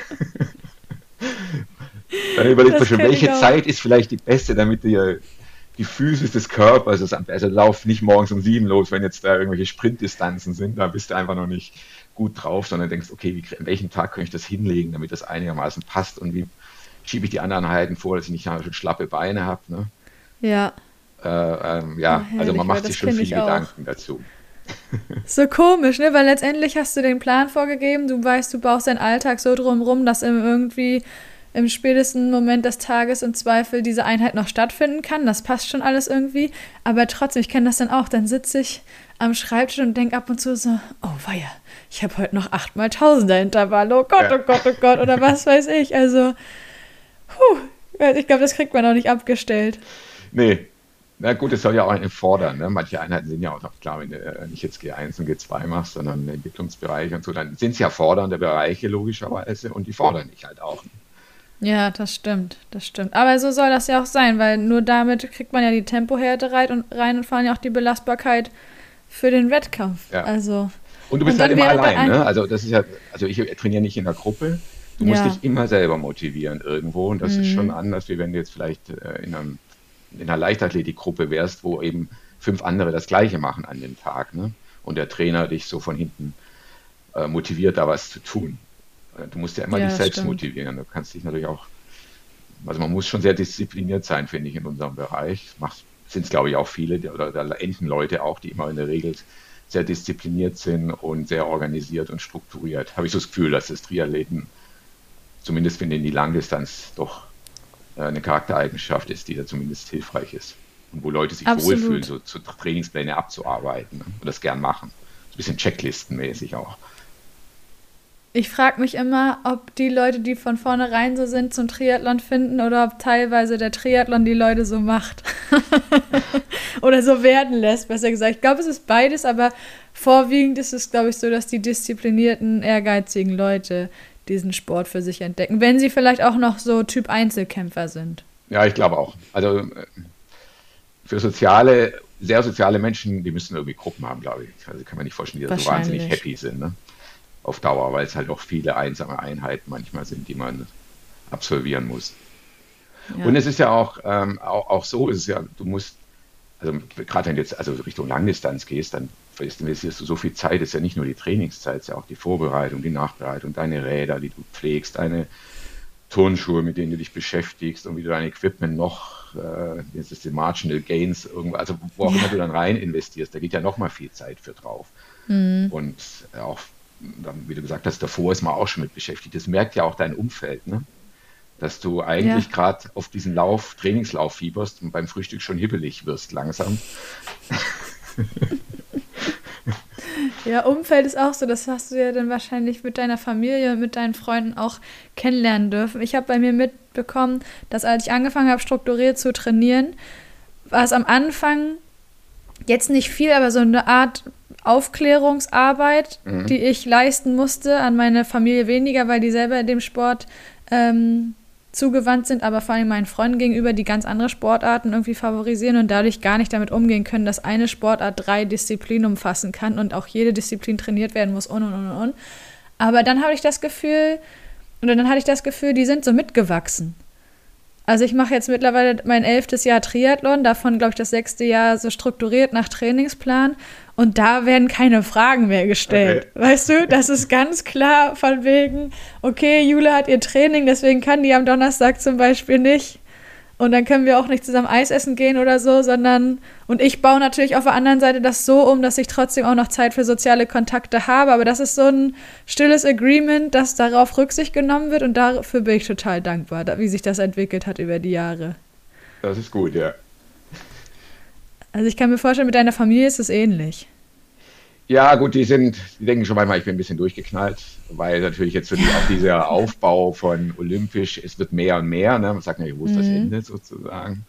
Dann überlegt man Das schon, kenne ich welche auch. Zeit ist vielleicht die beste, damit die Physis des Körpers, also lauf nicht morgens um 7 los, wenn jetzt da irgendwelche Sprintdistanzen sind, da bist du einfach noch nicht gut drauf, sondern denkst, okay, an welchem Tag kann ich das hinlegen, damit das einigermaßen passt und wie schiebe ich die anderen Einheiten vor, dass ich nicht schon schlappe Beine habe. Ne? Ja, oh, Ja, also man herrlich, weil macht sich das schon kenne viel ich auch. Gedanken dazu. So komisch, ne? Weil letztendlich hast du den Plan vorgegeben, du weißt, du baust deinen Alltag so drumrum, dass irgendwie im spätesten Moment des Tages im Zweifel diese Einheit noch stattfinden kann. Das passt schon alles irgendwie. Aber trotzdem, ich kenne das dann auch. Dann sitze ich am Schreibtisch und denke ab und zu so, oh weia, ich habe heute noch 8 mal Tausender Intervall. Oh Gott, Ja. oh Gott, oh Gott. Oder was weiß ich. Also, ich glaube, das kriegt man auch nicht abgestellt. Nee, na gut, es soll ja auch einen fordern. Ne? Manche Einheiten sind ja auch noch klar, wenn du nicht jetzt G1 und G2 machst, sondern Entwicklungsbereiche und so, dann sind es ja fordernde Bereiche logischerweise und die fordern dich halt auch. Ja, das stimmt, das stimmt. Aber so soll das ja auch sein, weil nur damit kriegt man ja die Tempohärte rein und vor allem ja auch die Belastbarkeit für den Wettkampf. Ja. Also, Und du bist und halt dann immer während der allein, ein... ne? Also das ist ja, also ich trainiere nicht in der Gruppe. Du musst Ja, dich immer selber motivieren irgendwo und das ist schon anders, wie wenn du jetzt vielleicht in einer Leichtathletikgruppe wärst, wo eben 5 andere das Gleiche machen an dem Tag, ne? Und der Trainer dich so von hinten motiviert, da was zu tun. Du musst ja immer ja, dich das selbst stimmt. motivieren. Du kannst dich natürlich auch, also man muss schon sehr diszipliniert sein, finde ich, in unserem Bereich. Sind es, glaube ich, auch viele, oder da enden Leute auch, die immer in der Regel sehr diszipliniert sind und sehr organisiert und strukturiert. Habe ich so das Gefühl, dass das Triathleten zumindest finde ich die Langdistanz doch eine Charaktereigenschaft ist, die da zumindest hilfreich ist. Und wo Leute sich wohlfühlen, so Trainingspläne abzuarbeiten, ne? Und das gern machen. So ein bisschen checklistenmäßig auch. Ich frage mich immer, ob die Leute, die von vornherein so sind, zum Triathlon finden oder ob teilweise der Triathlon die Leute so macht. Oder so werden lässt, besser gesagt. Ich glaube, es ist beides, aber vorwiegend ist es, glaube ich, so, dass die disziplinierten, ehrgeizigen Leute diesen Sport für sich entdecken. Wenn sie vielleicht auch noch so Typ Einzelkämpfer sind. Ja, ich glaube auch. Also für sehr soziale Menschen, die müssen irgendwie Gruppen haben, glaube ich. Also kann man nicht vorstellen, die da so wahnsinnig happy sind, ne? Auf Dauer, weil es halt auch viele einsame Einheiten manchmal sind, die man absolvieren muss. Ja. Und es ist ja auch so, ist es ja, du musst, also gerade wenn du jetzt also Richtung Langdistanz gehst, dann investierst du so viel Zeit, ist ja nicht nur die Trainingszeit, es ist ja auch die Vorbereitung, die Nachbereitung, deine Räder, die du pflegst, deine Turnschuhe, mit denen du dich beschäftigst und wie du dein Equipment noch, jetzt ist die Marginal Gains, irgendwo, also wo auch immer du dann rein investierst, da geht ja noch mal viel Zeit für drauf. Und auch wie du gesagt hast, davor ist man auch schon mit beschäftigt. Das merkt ja auch dein Umfeld, ne? Dass du eigentlich gerade auf diesen Trainingslauf fieberst und beim Frühstück schon hibbelig wirst langsam. Ja, Umfeld ist auch so, das hast du ja dann wahrscheinlich mit deiner Familie und mit deinen Freunden auch kennenlernen dürfen. Ich habe bei mir mitbekommen, dass als ich angefangen habe, strukturiert zu trainieren, war es am Anfang jetzt nicht viel, aber so eine Art Aufklärungsarbeit, die ich leisten musste, an meine Familie weniger, weil die selber dem Sport zugewandt sind, aber vor allem meinen Freunden gegenüber, die ganz andere Sportarten irgendwie favorisieren und dadurch gar nicht damit umgehen können, dass eine Sportart 3 Disziplinen umfassen kann und auch jede Disziplin trainiert werden muss und. Aber dann hatte ich das Gefühl, die sind so mitgewachsen. Also ich mache jetzt mittlerweile mein 11. Jahr Triathlon, davon glaube ich das 6. Jahr so strukturiert nach Trainingsplan und da werden keine Fragen mehr gestellt. Okay. Weißt du, das ist ganz klar von wegen, okay, Jule hat ihr Training, deswegen kann die am Donnerstag zum Beispiel nicht und dann können wir auch nicht zusammen Eis essen gehen oder so, sondern, und ich baue natürlich auf der anderen Seite das so um, dass ich trotzdem auch noch Zeit für soziale Kontakte habe, aber das ist so ein stilles Agreement, dass darauf Rücksicht genommen wird und dafür bin ich total dankbar, wie sich das entwickelt hat über die Jahre. Das ist gut, ja. Also ich kann mir vorstellen, mit deiner Familie ist es ähnlich. Ja, gut, die denken schon manchmal, ich bin ein bisschen durchgeknallt, weil natürlich jetzt so auch dieser Aufbau von olympisch, es wird mehr und mehr, ne? Man sagt ja, wo ist das Ende sozusagen?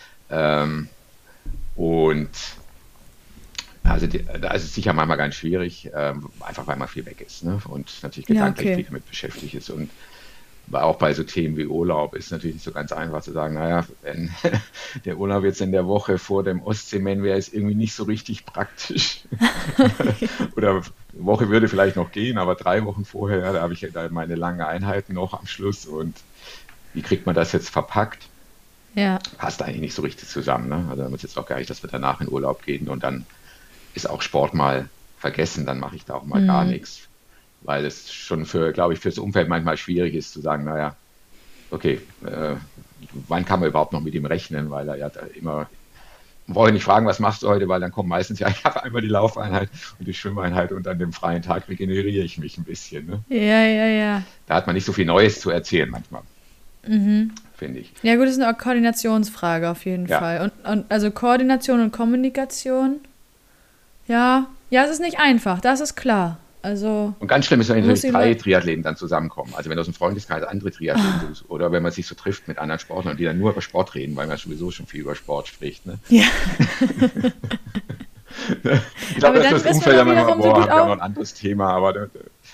Und also da ist es sicher manchmal ganz schwierig, einfach weil man viel weg ist, ne? Und natürlich gedanklich viel damit beschäftigt ist. Und auch bei so Themen wie Urlaub ist natürlich nicht so ganz einfach zu sagen, naja, wenn der Urlaub jetzt in der Woche vor dem Ostseeman wäre, ist irgendwie nicht so richtig praktisch. Oder eine Woche würde vielleicht noch gehen, aber 3 Wochen vorher, ja, da habe ich ja da meine langen Einheiten noch am Schluss und wie kriegt man das jetzt verpackt? Ja. Passt eigentlich nicht so richtig zusammen, ne? Also damit jetzt auch gar nicht, dass wir danach in Urlaub gehen und dann ist auch Sport mal vergessen, dann mache ich da auch mal gar nichts. Weil es schon glaube ich, fürs Umfeld manchmal schwierig ist zu sagen, naja, okay, wann kann man überhaupt noch mit ihm rechnen, weil er ja da immer, man braucht ja nicht fragen, was machst du heute, weil dann kommt meistens, ja, ich habe einmal die Laufeinheit und die Schwimmeinheit und an dem freien Tag regeneriere ich mich ein bisschen. Ne? Ja. Da hat man nicht so viel Neues zu erzählen manchmal, finde ich. Ja gut, das ist eine Koordinationsfrage auf jeden Fall. Und also Koordination und Kommunikation, ja, es ist nicht einfach, das ist klar. Also, und ganz schlimm ist, wenn natürlich 3 Triathleten dann zusammenkommen. Also wenn aus dem Freundeskreis andere Triathleten oder wenn man sich so trifft mit anderen Sportlern, die dann nur über Sport reden, weil man sowieso schon viel über Sport spricht. Ne? Ja. Ich glaube, das ist das Umfeld, haben wir noch ein anderes Thema, aber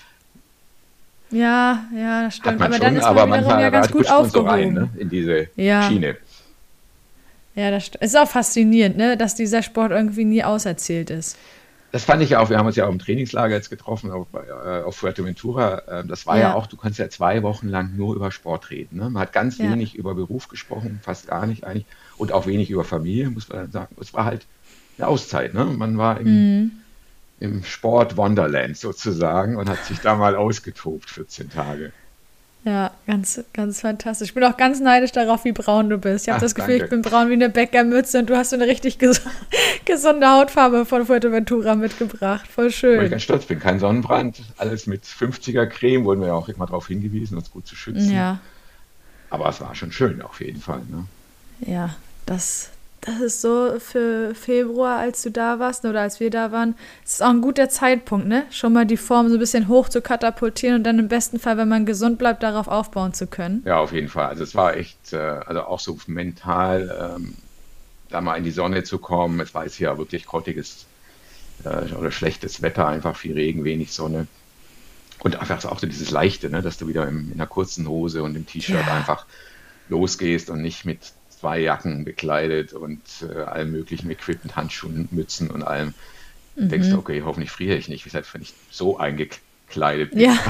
ja, das stimmt. Aber dann ist man manchmal ja ganz gut aufgehoben. So rein, ne? In diese Schiene. Ja, das stimmt. Es ist auch faszinierend, ne? Dass dieser Sport irgendwie nie auserzählt ist. Das fand ich auch, wir haben uns ja auch im Trainingslager jetzt getroffen, auf Fuerteventura. Das war ja auch, du kannst ja 2 Wochen lang nur über Sport reden. Ne? Man hat ganz wenig über Beruf gesprochen, fast gar nicht eigentlich. Und auch wenig über Familie, muss man sagen. Es war halt eine Auszeit. Ne? Man war im Sport Wonderland sozusagen und hat sich da mal ausgetobt 14 Tage. Ja, ganz, ganz fantastisch. Ich bin auch ganz neidisch darauf, wie braun du bist. Ich habe Ach, das Gefühl, danke. ich bin braun wie eine Bäckermütze und du hast so eine richtig gesunde Hautfarbe von Fuerteventura mitgebracht. Voll Weil ich schön. ganz stolz bin. Kein Sonnenbrand, alles mit 50er Creme, wurden wir ja auch immer darauf hingewiesen, uns gut zu schützen. Ja, Aber es war schon schön auf jeden Fall. Ne? ja, das ist so für Februar, als du da warst oder als wir da waren, es ist auch ein guter Zeitpunkt, ne? Schon mal die Form so ein bisschen hoch zu katapultieren und dann im besten Fall, wenn man gesund bleibt, darauf aufbauen zu können. Ja, auf jeden Fall. Also es war echt, also auch so mental, da mal in die Sonne zu kommen. Es war jetzt hier wirklich grottiges oder schlechtes Wetter, einfach viel Regen, wenig Sonne. Und einfach auch so dieses Leichte, ne, dass du wieder in einer kurzen Hose und im T-Shirt Ja. einfach losgehst und nicht mit zwei Jacken bekleidet und allem möglichen Equipment, Handschuhen, Mützen und allem. Denkst du, okay, hoffentlich friere ich nicht, weshalb wenn ich so eingekleidet bin. Ja,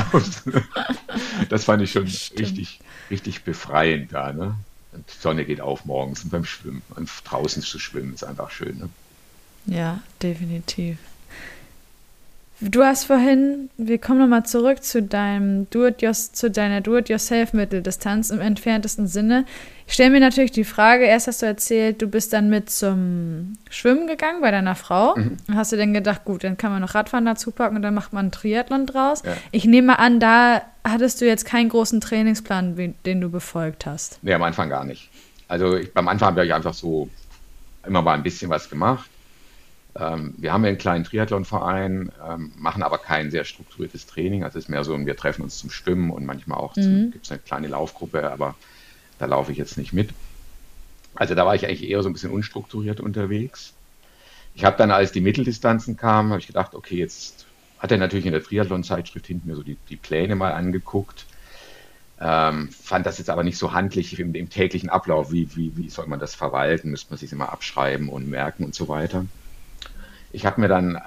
Das fand ich schon stimmt. richtig, richtig befreiend da, ne? Und die Sonne geht auf morgens und beim Schwimmen. Und draußen zu schwimmen ist einfach schön, ne? Ja, definitiv. Du hast vorhin, wir kommen nochmal zurück zu zu deiner Do-it-yourself-Mitteldistanz im entferntesten Sinne. Ich stelle mir natürlich die Frage, erst hast du erzählt, du bist dann mit zum Schwimmen gegangen bei deiner Frau. Mhm. Dann hast du dann gedacht, gut, dann kann man noch Radfahren dazu packen und dann macht man einen Triathlon draus. Ja. Ich nehme an, da hattest du jetzt keinen großen Trainingsplan, den du befolgt hast. Nee, am Anfang gar nicht. Also beim Anfang habe ich einfach so immer mal ein bisschen was gemacht. Wir haben ja einen kleinen Triathlonverein, machen aber kein sehr strukturiertes Training. Also es ist mehr so, wir treffen uns zum Schwimmen und manchmal auch gibt es eine kleine Laufgruppe, aber da laufe ich jetzt nicht mit. Also da war ich eigentlich eher so ein bisschen unstrukturiert unterwegs. Ich habe dann, als die Mitteldistanzen kamen, habe ich gedacht, okay, jetzt hat er natürlich in der Triathlon-Zeitschrift hinten mir so die Pläne mal angeguckt. Fand das jetzt aber nicht so handlich im täglichen Ablauf. Wie soll man das verwalten? Müsste man sich immer abschreiben und merken und so weiter. Ich habe mir dann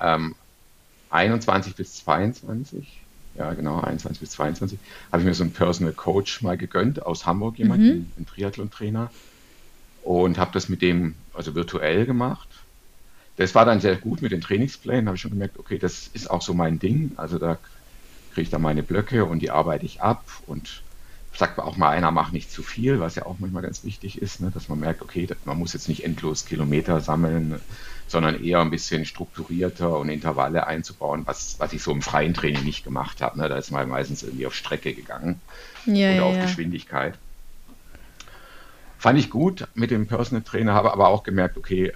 21 bis 22, ja genau, 21 bis 22, habe ich mir so einen Personal Coach mal gegönnt aus Hamburg, jemanden, einen Triathlon-Trainer, und habe das mit dem also virtuell gemacht. Das war dann sehr gut mit den Trainingsplänen, habe ich schon gemerkt, okay, das ist auch so mein Ding. Also da kriege ich dann meine Blöcke und die arbeite ich ab und sagt auch mal einer, mach nicht zu viel, was ja auch manchmal ganz wichtig ist, ne, dass man merkt, okay, man muss jetzt nicht endlos Kilometer sammeln, sondern eher ein bisschen strukturierter und Intervalle einzubauen, was ich so im freien Training nicht gemacht habe. Ne, da ist man meistens irgendwie auf Strecke gegangen Ja, oder ja, auf ja. Geschwindigkeit. Fand ich gut mit dem Personal Trainer, habe aber auch gemerkt, okay,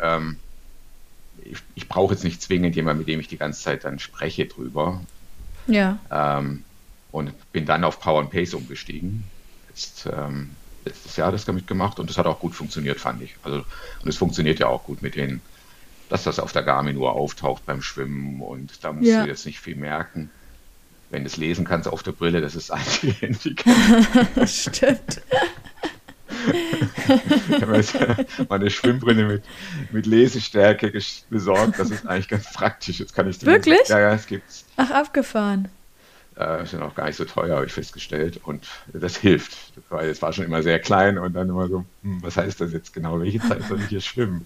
ich brauche jetzt nicht zwingend jemanden, mit dem ich die ganze Zeit dann spreche drüber. Ja, Ähm, und bin dann auf Power and Pace umgestiegen. Jetzt, letztes Jahr das damit gemacht und das hat auch gut funktioniert, fand ich. Also, und es funktioniert ja auch gut mit dass das auf der Garmin-Uhr auftaucht beim Schwimmen und da musst du ja, jetzt nicht viel merken. Wenn du es lesen kannst auf der Brille, das ist das einzige Handicap. stimmt. Ich habe jetzt meine Schwimmbrille mit Lesestärke besorgt. Das ist eigentlich ganz praktisch. Jetzt kann ich Wirklich? ja, ja, es gibt's. Ach, abgefahren. Sind auch gar nicht so teuer, habe ich festgestellt. Und das hilft, weil es war schon immer sehr klein und dann immer so, was heißt das jetzt genau? Welche Zeit soll ich hier schwimmen?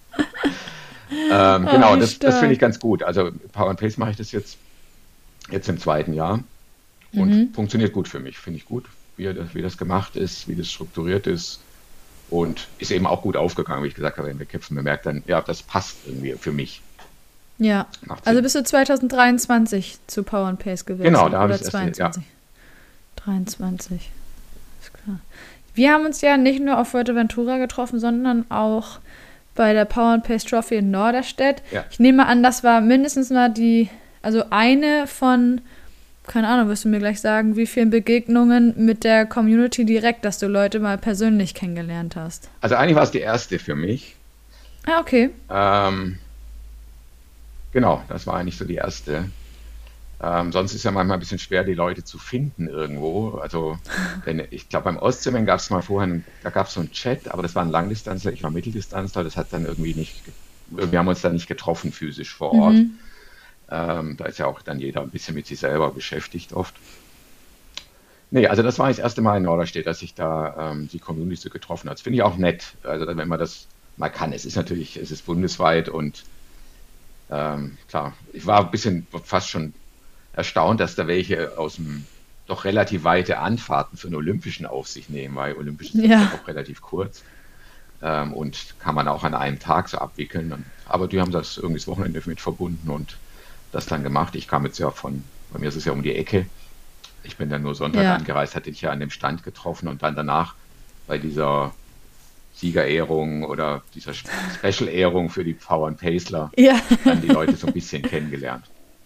Oh, Genau, wie das finde ich stark. ganz gut. Also Power and Pace mache ich das jetzt im zweiten Jahr und funktioniert gut für mich. Finde ich gut, wie das gemacht ist, wie das strukturiert ist und ist eben auch gut aufgegangen, wie ich gesagt habe, in der Kämpfen. Man merkt dann, ja, das passt irgendwie für mich. Ja. Macht Also Sinn. bist du 2023 zu Power and Pace Genau, gewechselt da habe ich oder das erste, ja. 22? 23. Ist klar. Wir haben uns ja nicht nur auf Fuerteventura getroffen, sondern auch bei der Power and Pace Trophy in Norderstedt. Ja. Ich nehme an, das war mindestens mal also eine von, keine Ahnung, wirst du mir gleich sagen, wie vielen Begegnungen mit der Community direkt, dass du Leute mal persönlich kennengelernt hast. Also eigentlich war es die erste für mich. Ah, okay. Genau, das war eigentlich so die erste. Sonst ist ja manchmal ein bisschen schwer, die Leute zu finden irgendwo. Also, denn ich glaube, beim Ostseeman gab es mal vorher, da gab es so einen Chat, aber das war ein Langdistanzler, ich war Mitteldistanzler, das hat dann irgendwie nicht, wir haben uns dann nicht getroffen physisch vor Ort. Da ist ja auch dann jeder ein bisschen mit sich selber beschäftigt oft. Nee, also das war das erste Mal in Norderstedt, dass ich da die Community so getroffen hat. Das finde ich auch nett, also wenn man das mal kann. Es ist bundesweit und klar, ich war ein bisschen fast schon erstaunt, dass da welche aus dem doch relativ weite Anfahrten für einen Olympischen auf sich nehmen, weil Olympisch ist Ja. auch relativ kurz und kann man auch an einem Tag so abwickeln. Aber die haben das irgendwie das Wochenende mit verbunden und das dann gemacht. Ich kam jetzt ja bei mir ist es ja um die Ecke. Ich bin dann nur Sonntag Ja. angereist, hatte ich ja an dem Stand getroffen und dann danach bei dieser Siegerehrung oder dieser Special-Ehrung für die Power and Pacler Ja. dann die Leute so ein bisschen kennengelernt.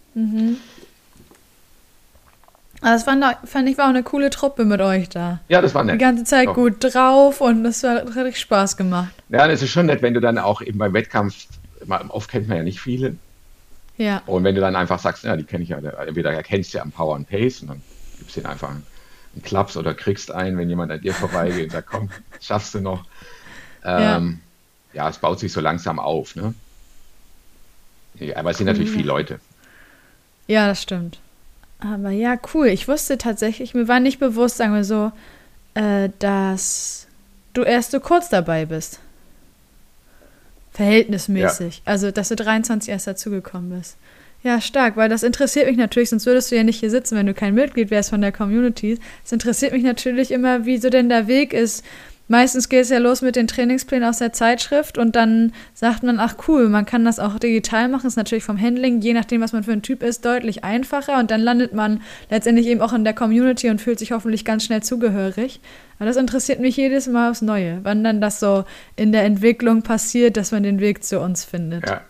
Aber das fand ich war auch eine coole Truppe mit euch da. Ja, das war Die nett. ganze Zeit Doch. gut drauf und das hat richtig Spaß gemacht. Ja, das ist schon nett, wenn du dann auch eben beim Wettkampf, oft kennt man ja nicht viele, Ja. und wenn du dann einfach sagst, ja, die kenne ich ja, entweder erkennst du ja am Power and Pace und dann gibst du denen einfach einen Klaps oder kriegst einen, wenn jemand an dir vorbeigeht und sagt, komm, das schaffst du noch. Ja, es baut sich so langsam auf, ne? Ja, aber es sind natürlich viele Leute. Ja, das stimmt. Aber ja, cool. Ich wusste tatsächlich, mir war nicht bewusst, sagen wir so, dass du erst so kurz dabei bist. Verhältnismäßig. Also, dass du 23 erst dazugekommen bist. Ja, stark, weil das interessiert mich natürlich, sonst würdest du ja nicht hier sitzen, wenn du kein Mitglied wärst von der Community. Es interessiert mich natürlich immer, wie so denn der Weg ist. Meistens geht es ja los mit den Trainingsplänen aus der Zeitschrift und dann sagt man, ach cool, man kann das auch digital machen. Ist natürlich vom Handling, je nachdem, was man für ein Typ ist, deutlich einfacher und dann landet man letztendlich eben auch in der Community und fühlt sich hoffentlich ganz schnell zugehörig. Aber das interessiert mich jedes Mal aufs Neue, wann dann das so in der Entwicklung passiert, dass man den Weg zu uns findet. Ja.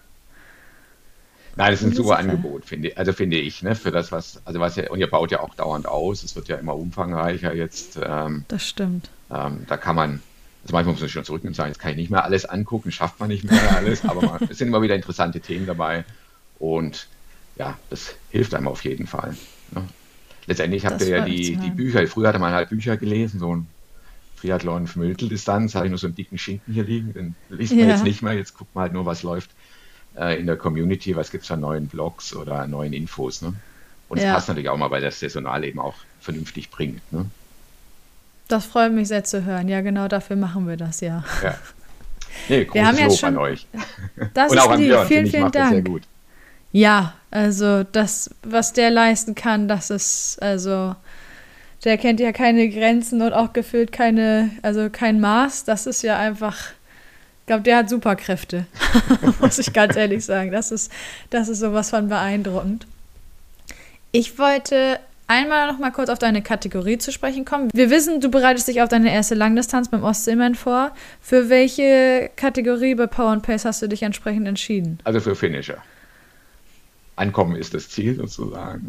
Nein, das ist ein super Sicher. Angebot, finde ich, ne, für das, und ihr baut ja auch dauernd aus, es wird ja immer umfangreicher jetzt, Das stimmt. da kann man, also manchmal muss man sich schon zurücknehmen und sagen, jetzt kann ich nicht mehr alles angucken, schafft man nicht mehr alles, aber es sind immer wieder interessante Themen dabei und ja, das hilft einem auf jeden Fall. Ne. Letztendlich habt Das ihr ja freut mich zu die hören. Bücher, früher hatte man halt Bücher gelesen, so ein Triathlon für Mitteldistanz, habe ich nur so einen dicken Schinken hier liegen, den liest man Ja. jetzt nicht mehr, jetzt guckt man halt nur, was läuft in der Community, was gibt es an neuen Blogs oder neuen Infos. Ne? Und es Ja. passt natürlich auch mal, weil das saisonal eben auch vernünftig bringt. Ne? Das freut mich sehr zu hören. Ja, genau dafür machen wir das, ja. Ja. Nee, Wir haben großes jetzt Lob schon- an euch. Das Und ist auch an lieb. Björn, Vielen, finde ich, vielen macht das sehr Dank. gut. Ja, also das, was der leisten kann, das ist, also, der kennt ja keine Grenzen und auch gefühlt kein Maß. Das ist ja einfach, ich glaube, der hat Superkräfte, muss ich ganz ehrlich sagen. Das ist sowas von beeindruckend. Ich wollte einmal noch mal kurz auf deine Kategorie zu sprechen kommen. Wir wissen, du bereitest dich auf deine erste Langdistanz beim Ostseeman vor. Für welche Kategorie bei Power and Pace hast du dich entsprechend entschieden? Also für Finisher. Ankommen ist das Ziel sozusagen.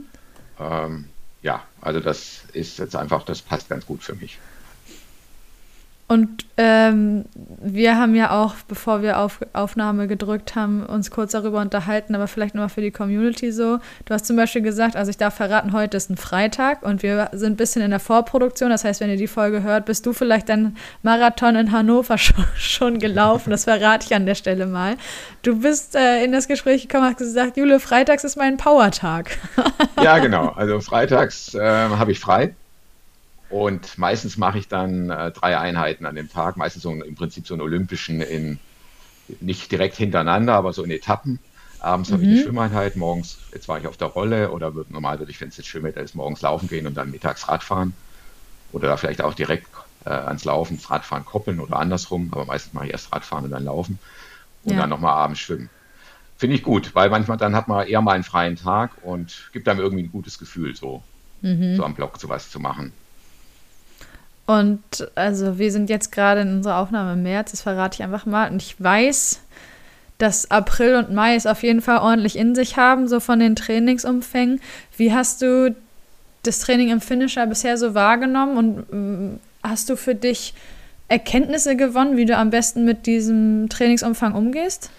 Ja, also das ist jetzt einfach, das passt ganz gut für mich. Und wir haben ja auch, bevor wir auf Aufnahme gedrückt haben, uns kurz darüber unterhalten, aber vielleicht nochmal für die Community so. Du hast zum Beispiel gesagt, also ich darf verraten, heute ist ein Freitag und wir sind ein bisschen in der Vorproduktion. Das heißt, wenn ihr die Folge hört, bist du vielleicht dein Marathon in Hannover schon gelaufen. Das verrate ich an der Stelle mal. Du bist in das Gespräch gekommen und hast gesagt, Jule, freitags ist mein Powertag. Ja, genau. Also freitags habe ich frei. Und meistens mache ich dann 3 Einheiten an dem Tag, meistens so im Prinzip so einen olympischen, nicht direkt hintereinander, aber so in Etappen. Abends habe ich eine Schwimmeinheit, morgens, jetzt war ich auf der Rolle oder normal würde ich, wenn es jetzt Schwimmwetter ist, morgens laufen gehen und dann mittags Radfahren. Oder da vielleicht auch direkt ans Laufen, das Radfahren koppeln oder andersrum, aber meistens mache ich erst Radfahren und dann laufen und Ja. dann nochmal abends schwimmen. Finde ich gut, weil manchmal dann hat man eher mal einen freien Tag und gibt einem irgendwie ein gutes Gefühl, so am Block sowas zu machen. Und also wir sind jetzt gerade in unserer Aufnahme im März, das verrate ich einfach mal. Und ich weiß, dass April und Mai es auf jeden Fall ordentlich in sich haben, so von den Trainingsumfängen. Wie hast du das Training im Finisher bisher so wahrgenommen und hast du für dich Erkenntnisse gewonnen, wie du am besten mit diesem Trainingsumfang umgehst?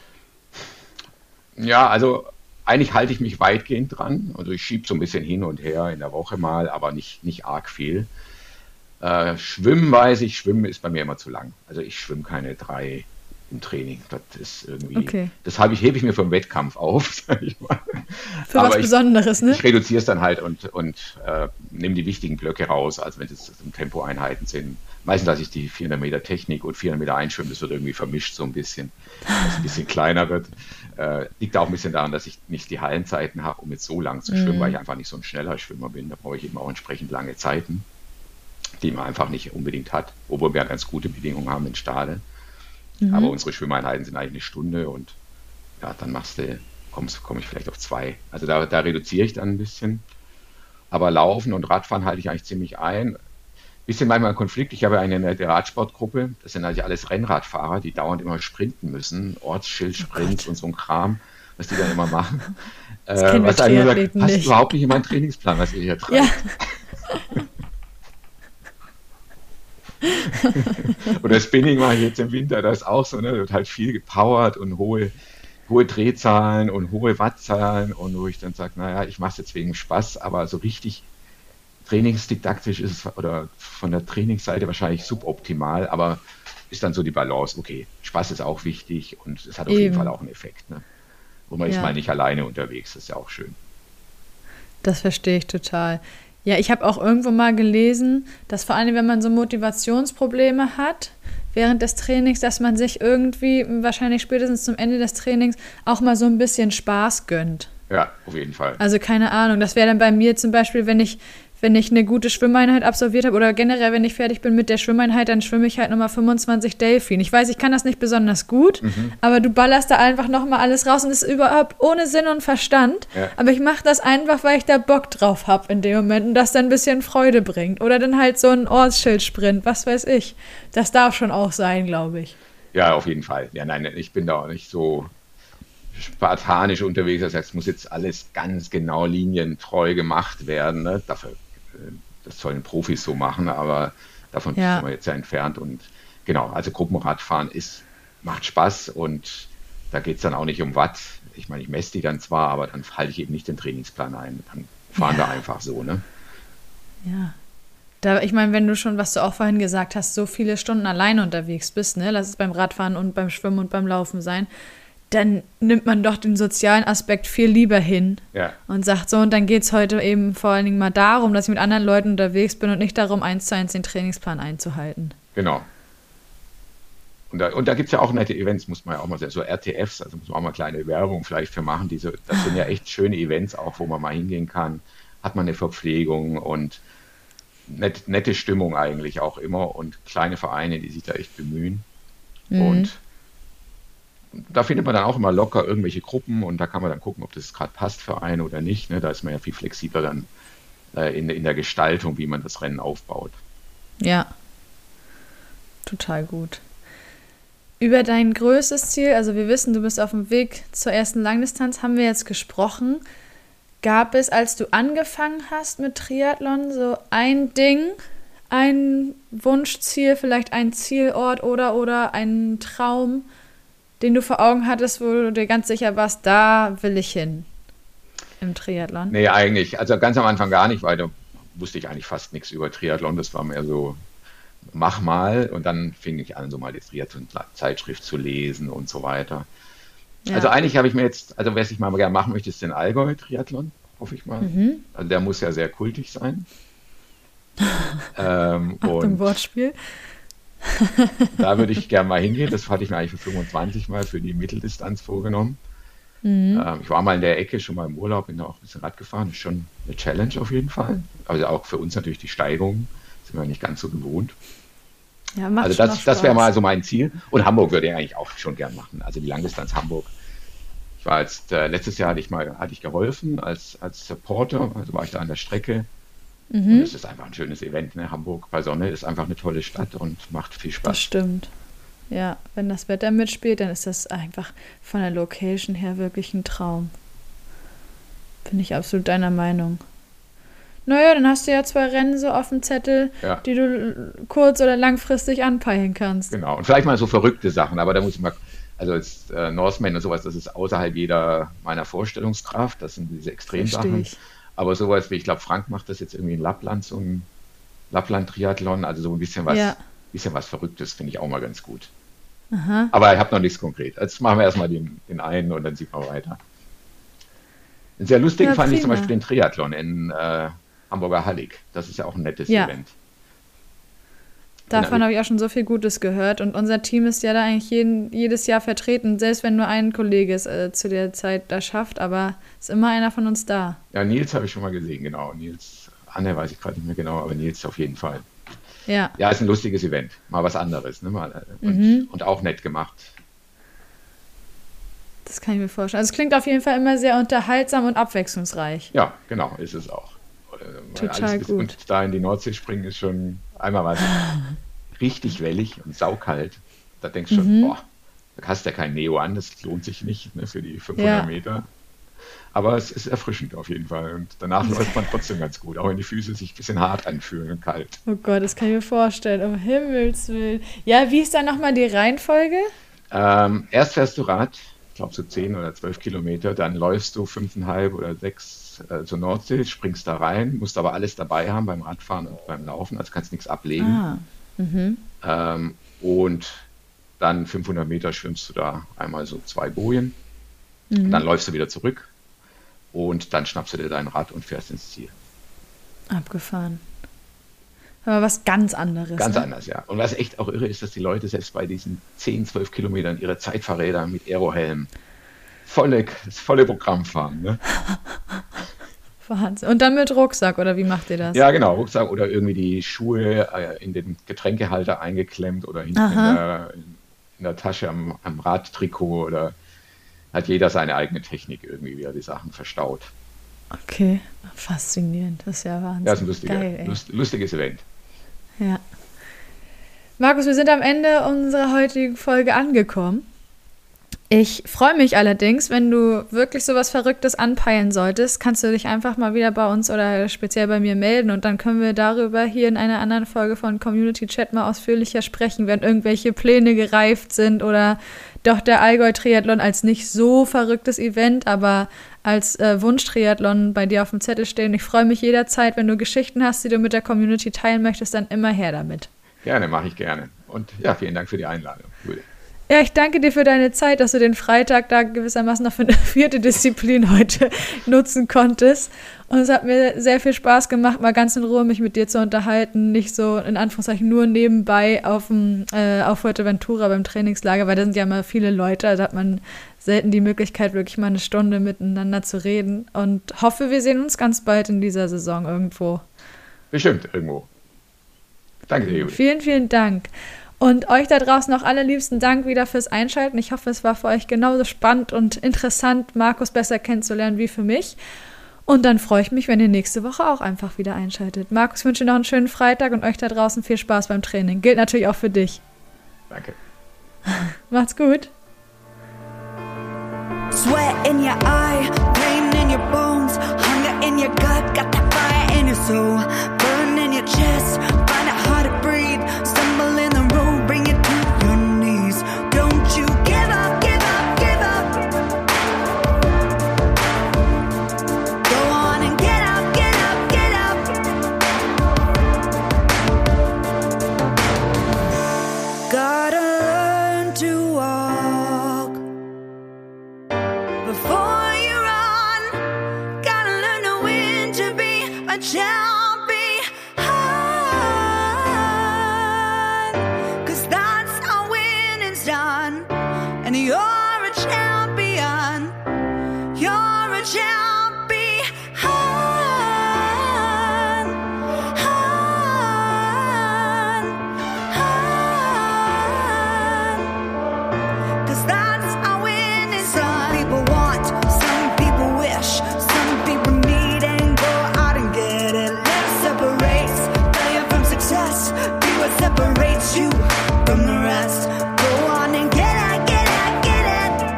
Ja, also eigentlich halte ich mich weitgehend dran. Also ich schiebe so ein bisschen hin und her in der Woche mal, aber nicht arg viel. Schwimmen weiß ich, Schwimmen ist bei mir immer zu lang. Also ich schwimme keine 3 im Training. Das ist irgendwie, Okay. hebe ich mir vom Wettkampf auf, sag ich mal. Für Aber was Besonderes, ne? ich reduziere es dann halt und nehme die wichtigen Blöcke raus, also wenn es Tempoeinheiten sind. Meistens lasse ich die 400 Meter Technik und 400 Meter Einschwimmen, das wird irgendwie vermischt so ein bisschen, dass es ein bisschen kleiner wird. Liegt auch ein bisschen daran, dass ich nicht die Hallenzeiten habe, um jetzt so lang zu schwimmen, weil ich einfach nicht so ein schneller Schwimmer bin. Da brauche ich eben auch entsprechend lange Zeiten, die man einfach nicht unbedingt hat, obwohl wir ganz gute Bedingungen haben in Stade. Aber unsere Schwimmeinheiten sind eigentlich eine Stunde und ja, dann komme ich vielleicht auf 2. Also da reduziere ich dann ein bisschen. Aber Laufen und Radfahren halte ich eigentlich ziemlich ein. Bisschen manchmal ein Konflikt. Ich habe eine nette Radsportgruppe. Das sind eigentlich alles Rennradfahrer, die dauernd immer sprinten müssen. Ortsschild-Sprints und so ein Kram, was die dann immer machen. Das kennen wir Was einem nur sagt, Triathleten passt nicht. überhaupt nicht in meinen Trainingsplan, was ihr hier treibt. Ja, Oder Spinning mache ich jetzt im Winter, das ist auch so, ne? Da wird halt viel gepowert und hohe Drehzahlen und hohe Wattzahlen und wo ich dann sage, naja, ich mache es jetzt wegen Spaß, aber so richtig trainingsdidaktisch ist es oder von der Trainingsseite wahrscheinlich suboptimal, aber ist dann so die Balance, okay, Spaß ist auch wichtig und es hat auf jeden Fall eben. auch einen Effekt, ne? Und man ist Ja, mal nicht alleine unterwegs, das ist ja auch schön. das verstehe ich total. Ja, ich habe auch irgendwo mal gelesen, dass vor allem, wenn man so Motivationsprobleme hat während des Trainings, dass man sich irgendwie wahrscheinlich spätestens zum Ende des Trainings auch mal so ein bisschen Spaß gönnt. Ja, auf jeden Fall. Also keine Ahnung, das wäre dann bei mir zum Beispiel, wenn ich eine gute Schwimmeinheit absolviert habe oder generell, wenn ich fertig bin mit der Schwimmeinheit, dann schwimme ich halt nochmal 25 Delfin. Ich weiß, ich kann das nicht besonders gut, aber du ballerst da einfach nochmal alles raus und das ist überhaupt ohne Sinn und Verstand. Ja. Aber ich mache das einfach, weil ich da Bock drauf habe in dem Moment und das dann ein bisschen Freude bringt. Oder dann halt so ein Ortsschild-Sprint, was weiß ich. Das darf schon auch sein, glaube ich. Ja, auf jeden Fall. Ja, nein, ich bin da auch nicht so spartanisch unterwegs. Das heißt, es muss jetzt alles ganz genau linientreu gemacht werden. Ne? Das sollen Profis so machen, aber davon sind Ja, wir jetzt ja entfernt. Und genau, also Gruppenradfahren macht Spaß und da geht es dann auch nicht um Watt. Ich meine, ich messe die dann zwar, aber dann halte ich eben nicht den Trainingsplan ein. Dann fahren wir ja, einfach so, ne? ja. Ich meine, wenn du schon, was du auch vorhin gesagt hast, so viele Stunden alleine unterwegs bist, ne, lass es beim Radfahren und beim Schwimmen und beim Laufen sein, dann nimmt man doch den sozialen Aspekt viel lieber hin Ja, und sagt so, und dann geht es heute eben vor allen Dingen mal darum, dass ich mit anderen Leuten unterwegs bin und nicht darum, 1:1 den Trainingsplan einzuhalten. genau. Und da gibt es ja auch nette Events, muss man ja auch mal sagen, so RTFs, also muss man auch mal kleine Werbung vielleicht für machen. Das sind ja echt schöne Events auch, wo man mal hingehen kann. Hat man eine Verpflegung und nette Stimmung eigentlich auch immer und kleine Vereine, die sich da echt bemühen. Mhm. Und da findet man dann auch immer locker irgendwelche Gruppen und da kann man dann gucken, ob das gerade passt für einen oder nicht. Ne? Da ist man ja viel flexibler dann in der Gestaltung, wie man das Rennen aufbaut. Ja, total gut. Über dein größtes Ziel, also wir wissen, du bist auf dem Weg zur ersten Langdistanz, haben wir jetzt gesprochen. Gab es, als du angefangen hast mit Triathlon, so ein Ding, ein Wunschziel, vielleicht ein Zielort oder einen Traum, den du vor Augen hattest, wo du dir ganz sicher warst, da will ich hin im Triathlon? Nee, eigentlich, also ganz am Anfang gar nicht, weil da wusste ich eigentlich fast nichts über Triathlon. Das war mehr so, mach mal und dann fing ich an, so mal die Triathlon-Zeitschrift zu lesen und so weiter. Also Ja. eigentlich habe ich mir jetzt, also wer es sich mal gerne machen möchte, ist den Allgäu-Triathlon, hoffe ich mal. Mhm. Also der muss ja sehr kultig sein. Achtung, Und Wortspiel. da würde ich gerne mal hingehen. Das hatte ich mir eigentlich für 25 mal für die Mitteldistanz vorgenommen. Mhm. Ich war mal in der Ecke, schon mal im Urlaub, bin da auch ein bisschen Rad gefahren. Ist schon eine Challenge auf jeden Fall. Also auch für uns natürlich die Steigerung. Sind wir nicht ganz so gewohnt. Ja, macht Also schon auch das wäre mal Spaß. so mein Ziel. Und Hamburg würde ich eigentlich auch schon gern machen. Also die Langdistanz Hamburg. Ich war jetzt, letztes Jahr hatte ich geholfen als Supporter. Also war ich da an der Strecke. Und Mhm. es ist einfach ein schönes Event. Ne? Hamburg bei Sonne ist einfach eine tolle Stadt und macht viel Das Spaß. stimmt. Ja, wenn das Wetter mitspielt, dann ist das einfach von der Location her wirklich ein Traum. Bin ich absolut deiner Meinung. Naja, dann hast du ja 2 Rennen so auf dem Zettel, Ja, die du kurz- oder langfristig anpeilen kannst. genau. Und vielleicht mal so verrückte Sachen, aber da muss ich mal, also als Norseman und sowas, das ist außerhalb jeder meiner Vorstellungskraft. Das sind diese Verstehe Extremsachen. ich. Aber sowas wie, ich glaube, Frank macht das jetzt irgendwie in Lappland, so ein Lappland-Triathlon, also so ein Ja, bisschen was Verrücktes, finde ich auch mal ganz gut. Aha. Aber ich habe noch nichts konkret. Jetzt machen wir erstmal den einen und dann sieht man weiter. Einen sehr lustigen fand ich zum Beispiel den Triathlon in Hamburger Hallig. Das ist ja auch ein nettes Event. Davon habe ich auch schon so viel Gutes gehört. Und unser Team ist ja da eigentlich jedes Jahr vertreten, selbst wenn nur ein Kollege es zu der Zeit da schafft. Aber ist immer einer von uns da. Ja, Nils habe ich schon mal gesehen, genau. Nils, Anne weiß ich gerade nicht mehr genau, aber Nils auf jeden Fall. Ja, ist ein lustiges Event. Mal was anderes. Ne? Und auch nett gemacht. Das kann ich mir vorstellen. Also es klingt auf jeden Fall immer sehr unterhaltsam und abwechslungsreich. Ja, genau, ist es auch. Total gut. Und da in die Nordsee springen ist schon, einmal war es richtig wellig und saukalt. Da denkst du schon, boah, da hast du ja kein Neo an, das lohnt sich nicht, ne, für die 500 Meter. Aber es ist erfrischend auf jeden Fall. Und danach läuft man trotzdem ganz gut, auch wenn die Füße sich ein bisschen hart anfühlen und kalt. Oh Gott, das kann ich mir vorstellen, um Himmels Willen. Ja, wie ist dann nochmal die Reihenfolge? Erst fährst du Rad, ich glaube so 10 oder 12 Kilometer, dann läufst du 5,5 oder 6 zur Nordsee, springst da rein, musst aber alles dabei haben beim Radfahren und beim Laufen, also kannst nichts ablegen. Und dann 500 Meter schwimmst du da einmal so 2 Bojen, und dann läufst du wieder zurück und dann schnappst du dir dein Rad und fährst ins Ziel. Abgefahren. Aber was ganz anderes. Ganz anders, ja. Und was echt auch irre ist, dass die Leute selbst bei diesen 10, 12 Kilometern ihre Zeitfahrräder mit Aerohelm das volle Programm fahren. Ne? Wahnsinn. Und dann mit Rucksack, oder wie macht ihr das? Ja, genau, Rucksack oder irgendwie die Schuhe in den Getränkehalter eingeklemmt oder hinten in der Tasche am Radtrikot, oder hat jeder seine eigene Technik irgendwie, wie er die Sachen verstaut. Okay, faszinierend, das ist ja Wahnsinn. Ja, ist ein lustiges Event. Ja. Markus, wir sind am Ende unserer heutigen Folge angekommen. Ich freue mich allerdings, wenn du wirklich sowas Verrücktes anpeilen solltest, kannst du dich einfach mal wieder bei uns oder speziell bei mir melden und dann können wir darüber hier in einer anderen Folge von Community Chat mal ausführlicher sprechen, wenn irgendwelche Pläne gereift sind oder doch der Allgäu-Triathlon als nicht so verrücktes Event, aber als Wunsch-Triathlon bei dir auf dem Zettel stehen. Ich freue mich jederzeit, wenn du Geschichten hast, die du mit der Community teilen möchtest, dann immer her damit. Gerne, mache ich gerne. Und ja, vielen Dank für die Einladung. Cool. Ja, ich danke dir für deine Zeit, dass du den Freitag da gewissermaßen noch für eine 4. Disziplin heute nutzen konntest. Und es hat mir sehr viel Spaß gemacht, mal ganz in Ruhe mich mit dir zu unterhalten. Nicht so, in Anführungszeichen, nur nebenbei auf Fuerteventura beim Trainingslager, weil da sind ja immer viele Leute, also hat man selten die Möglichkeit, wirklich mal eine Stunde miteinander zu reden. Und hoffe, wir sehen uns ganz bald in dieser Saison irgendwo. Bestimmt, irgendwo. Danke dir, Juli. Vielen, vielen Dank. Und euch da draußen noch allerliebsten Dank wieder fürs Einschalten. Ich hoffe, es war für euch genauso spannend und interessant, Markus besser kennenzulernen wie für mich. Und dann freue ich mich, wenn ihr nächste Woche auch einfach wieder einschaltet. Markus, ich wünsche noch einen schönen Freitag und euch da draußen viel Spaß beim Training. Gilt natürlich auch für dich. Danke. Macht's gut. Sweat in your eye, pain in your bones, hunger in your gut, got that fire in your soul, burn in your chest, find it hard to breathe, stumble in the road, bring it to your knees. Don't you give up, give up, give up. Go on and get up, get up, get up. Gotta learn to walk before you run. Gotta learn to win to be a champion. 'Cause that's how winning's done. And you're a champion. You're a champion. Separates you from the rest. Go on and get it, get it, get it.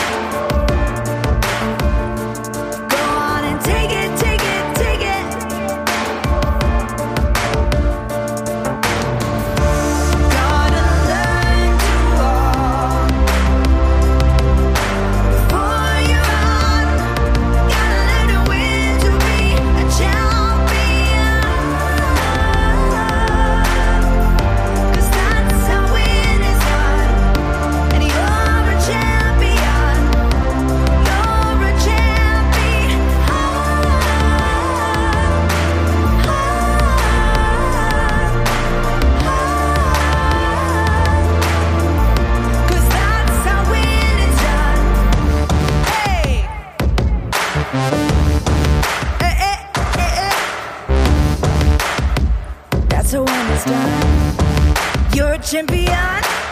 Go on and take it, take it, take it. Gotta learn to walk before you run. Gotta learn to win to be a champion. 'Cause that's how win is You're a champion.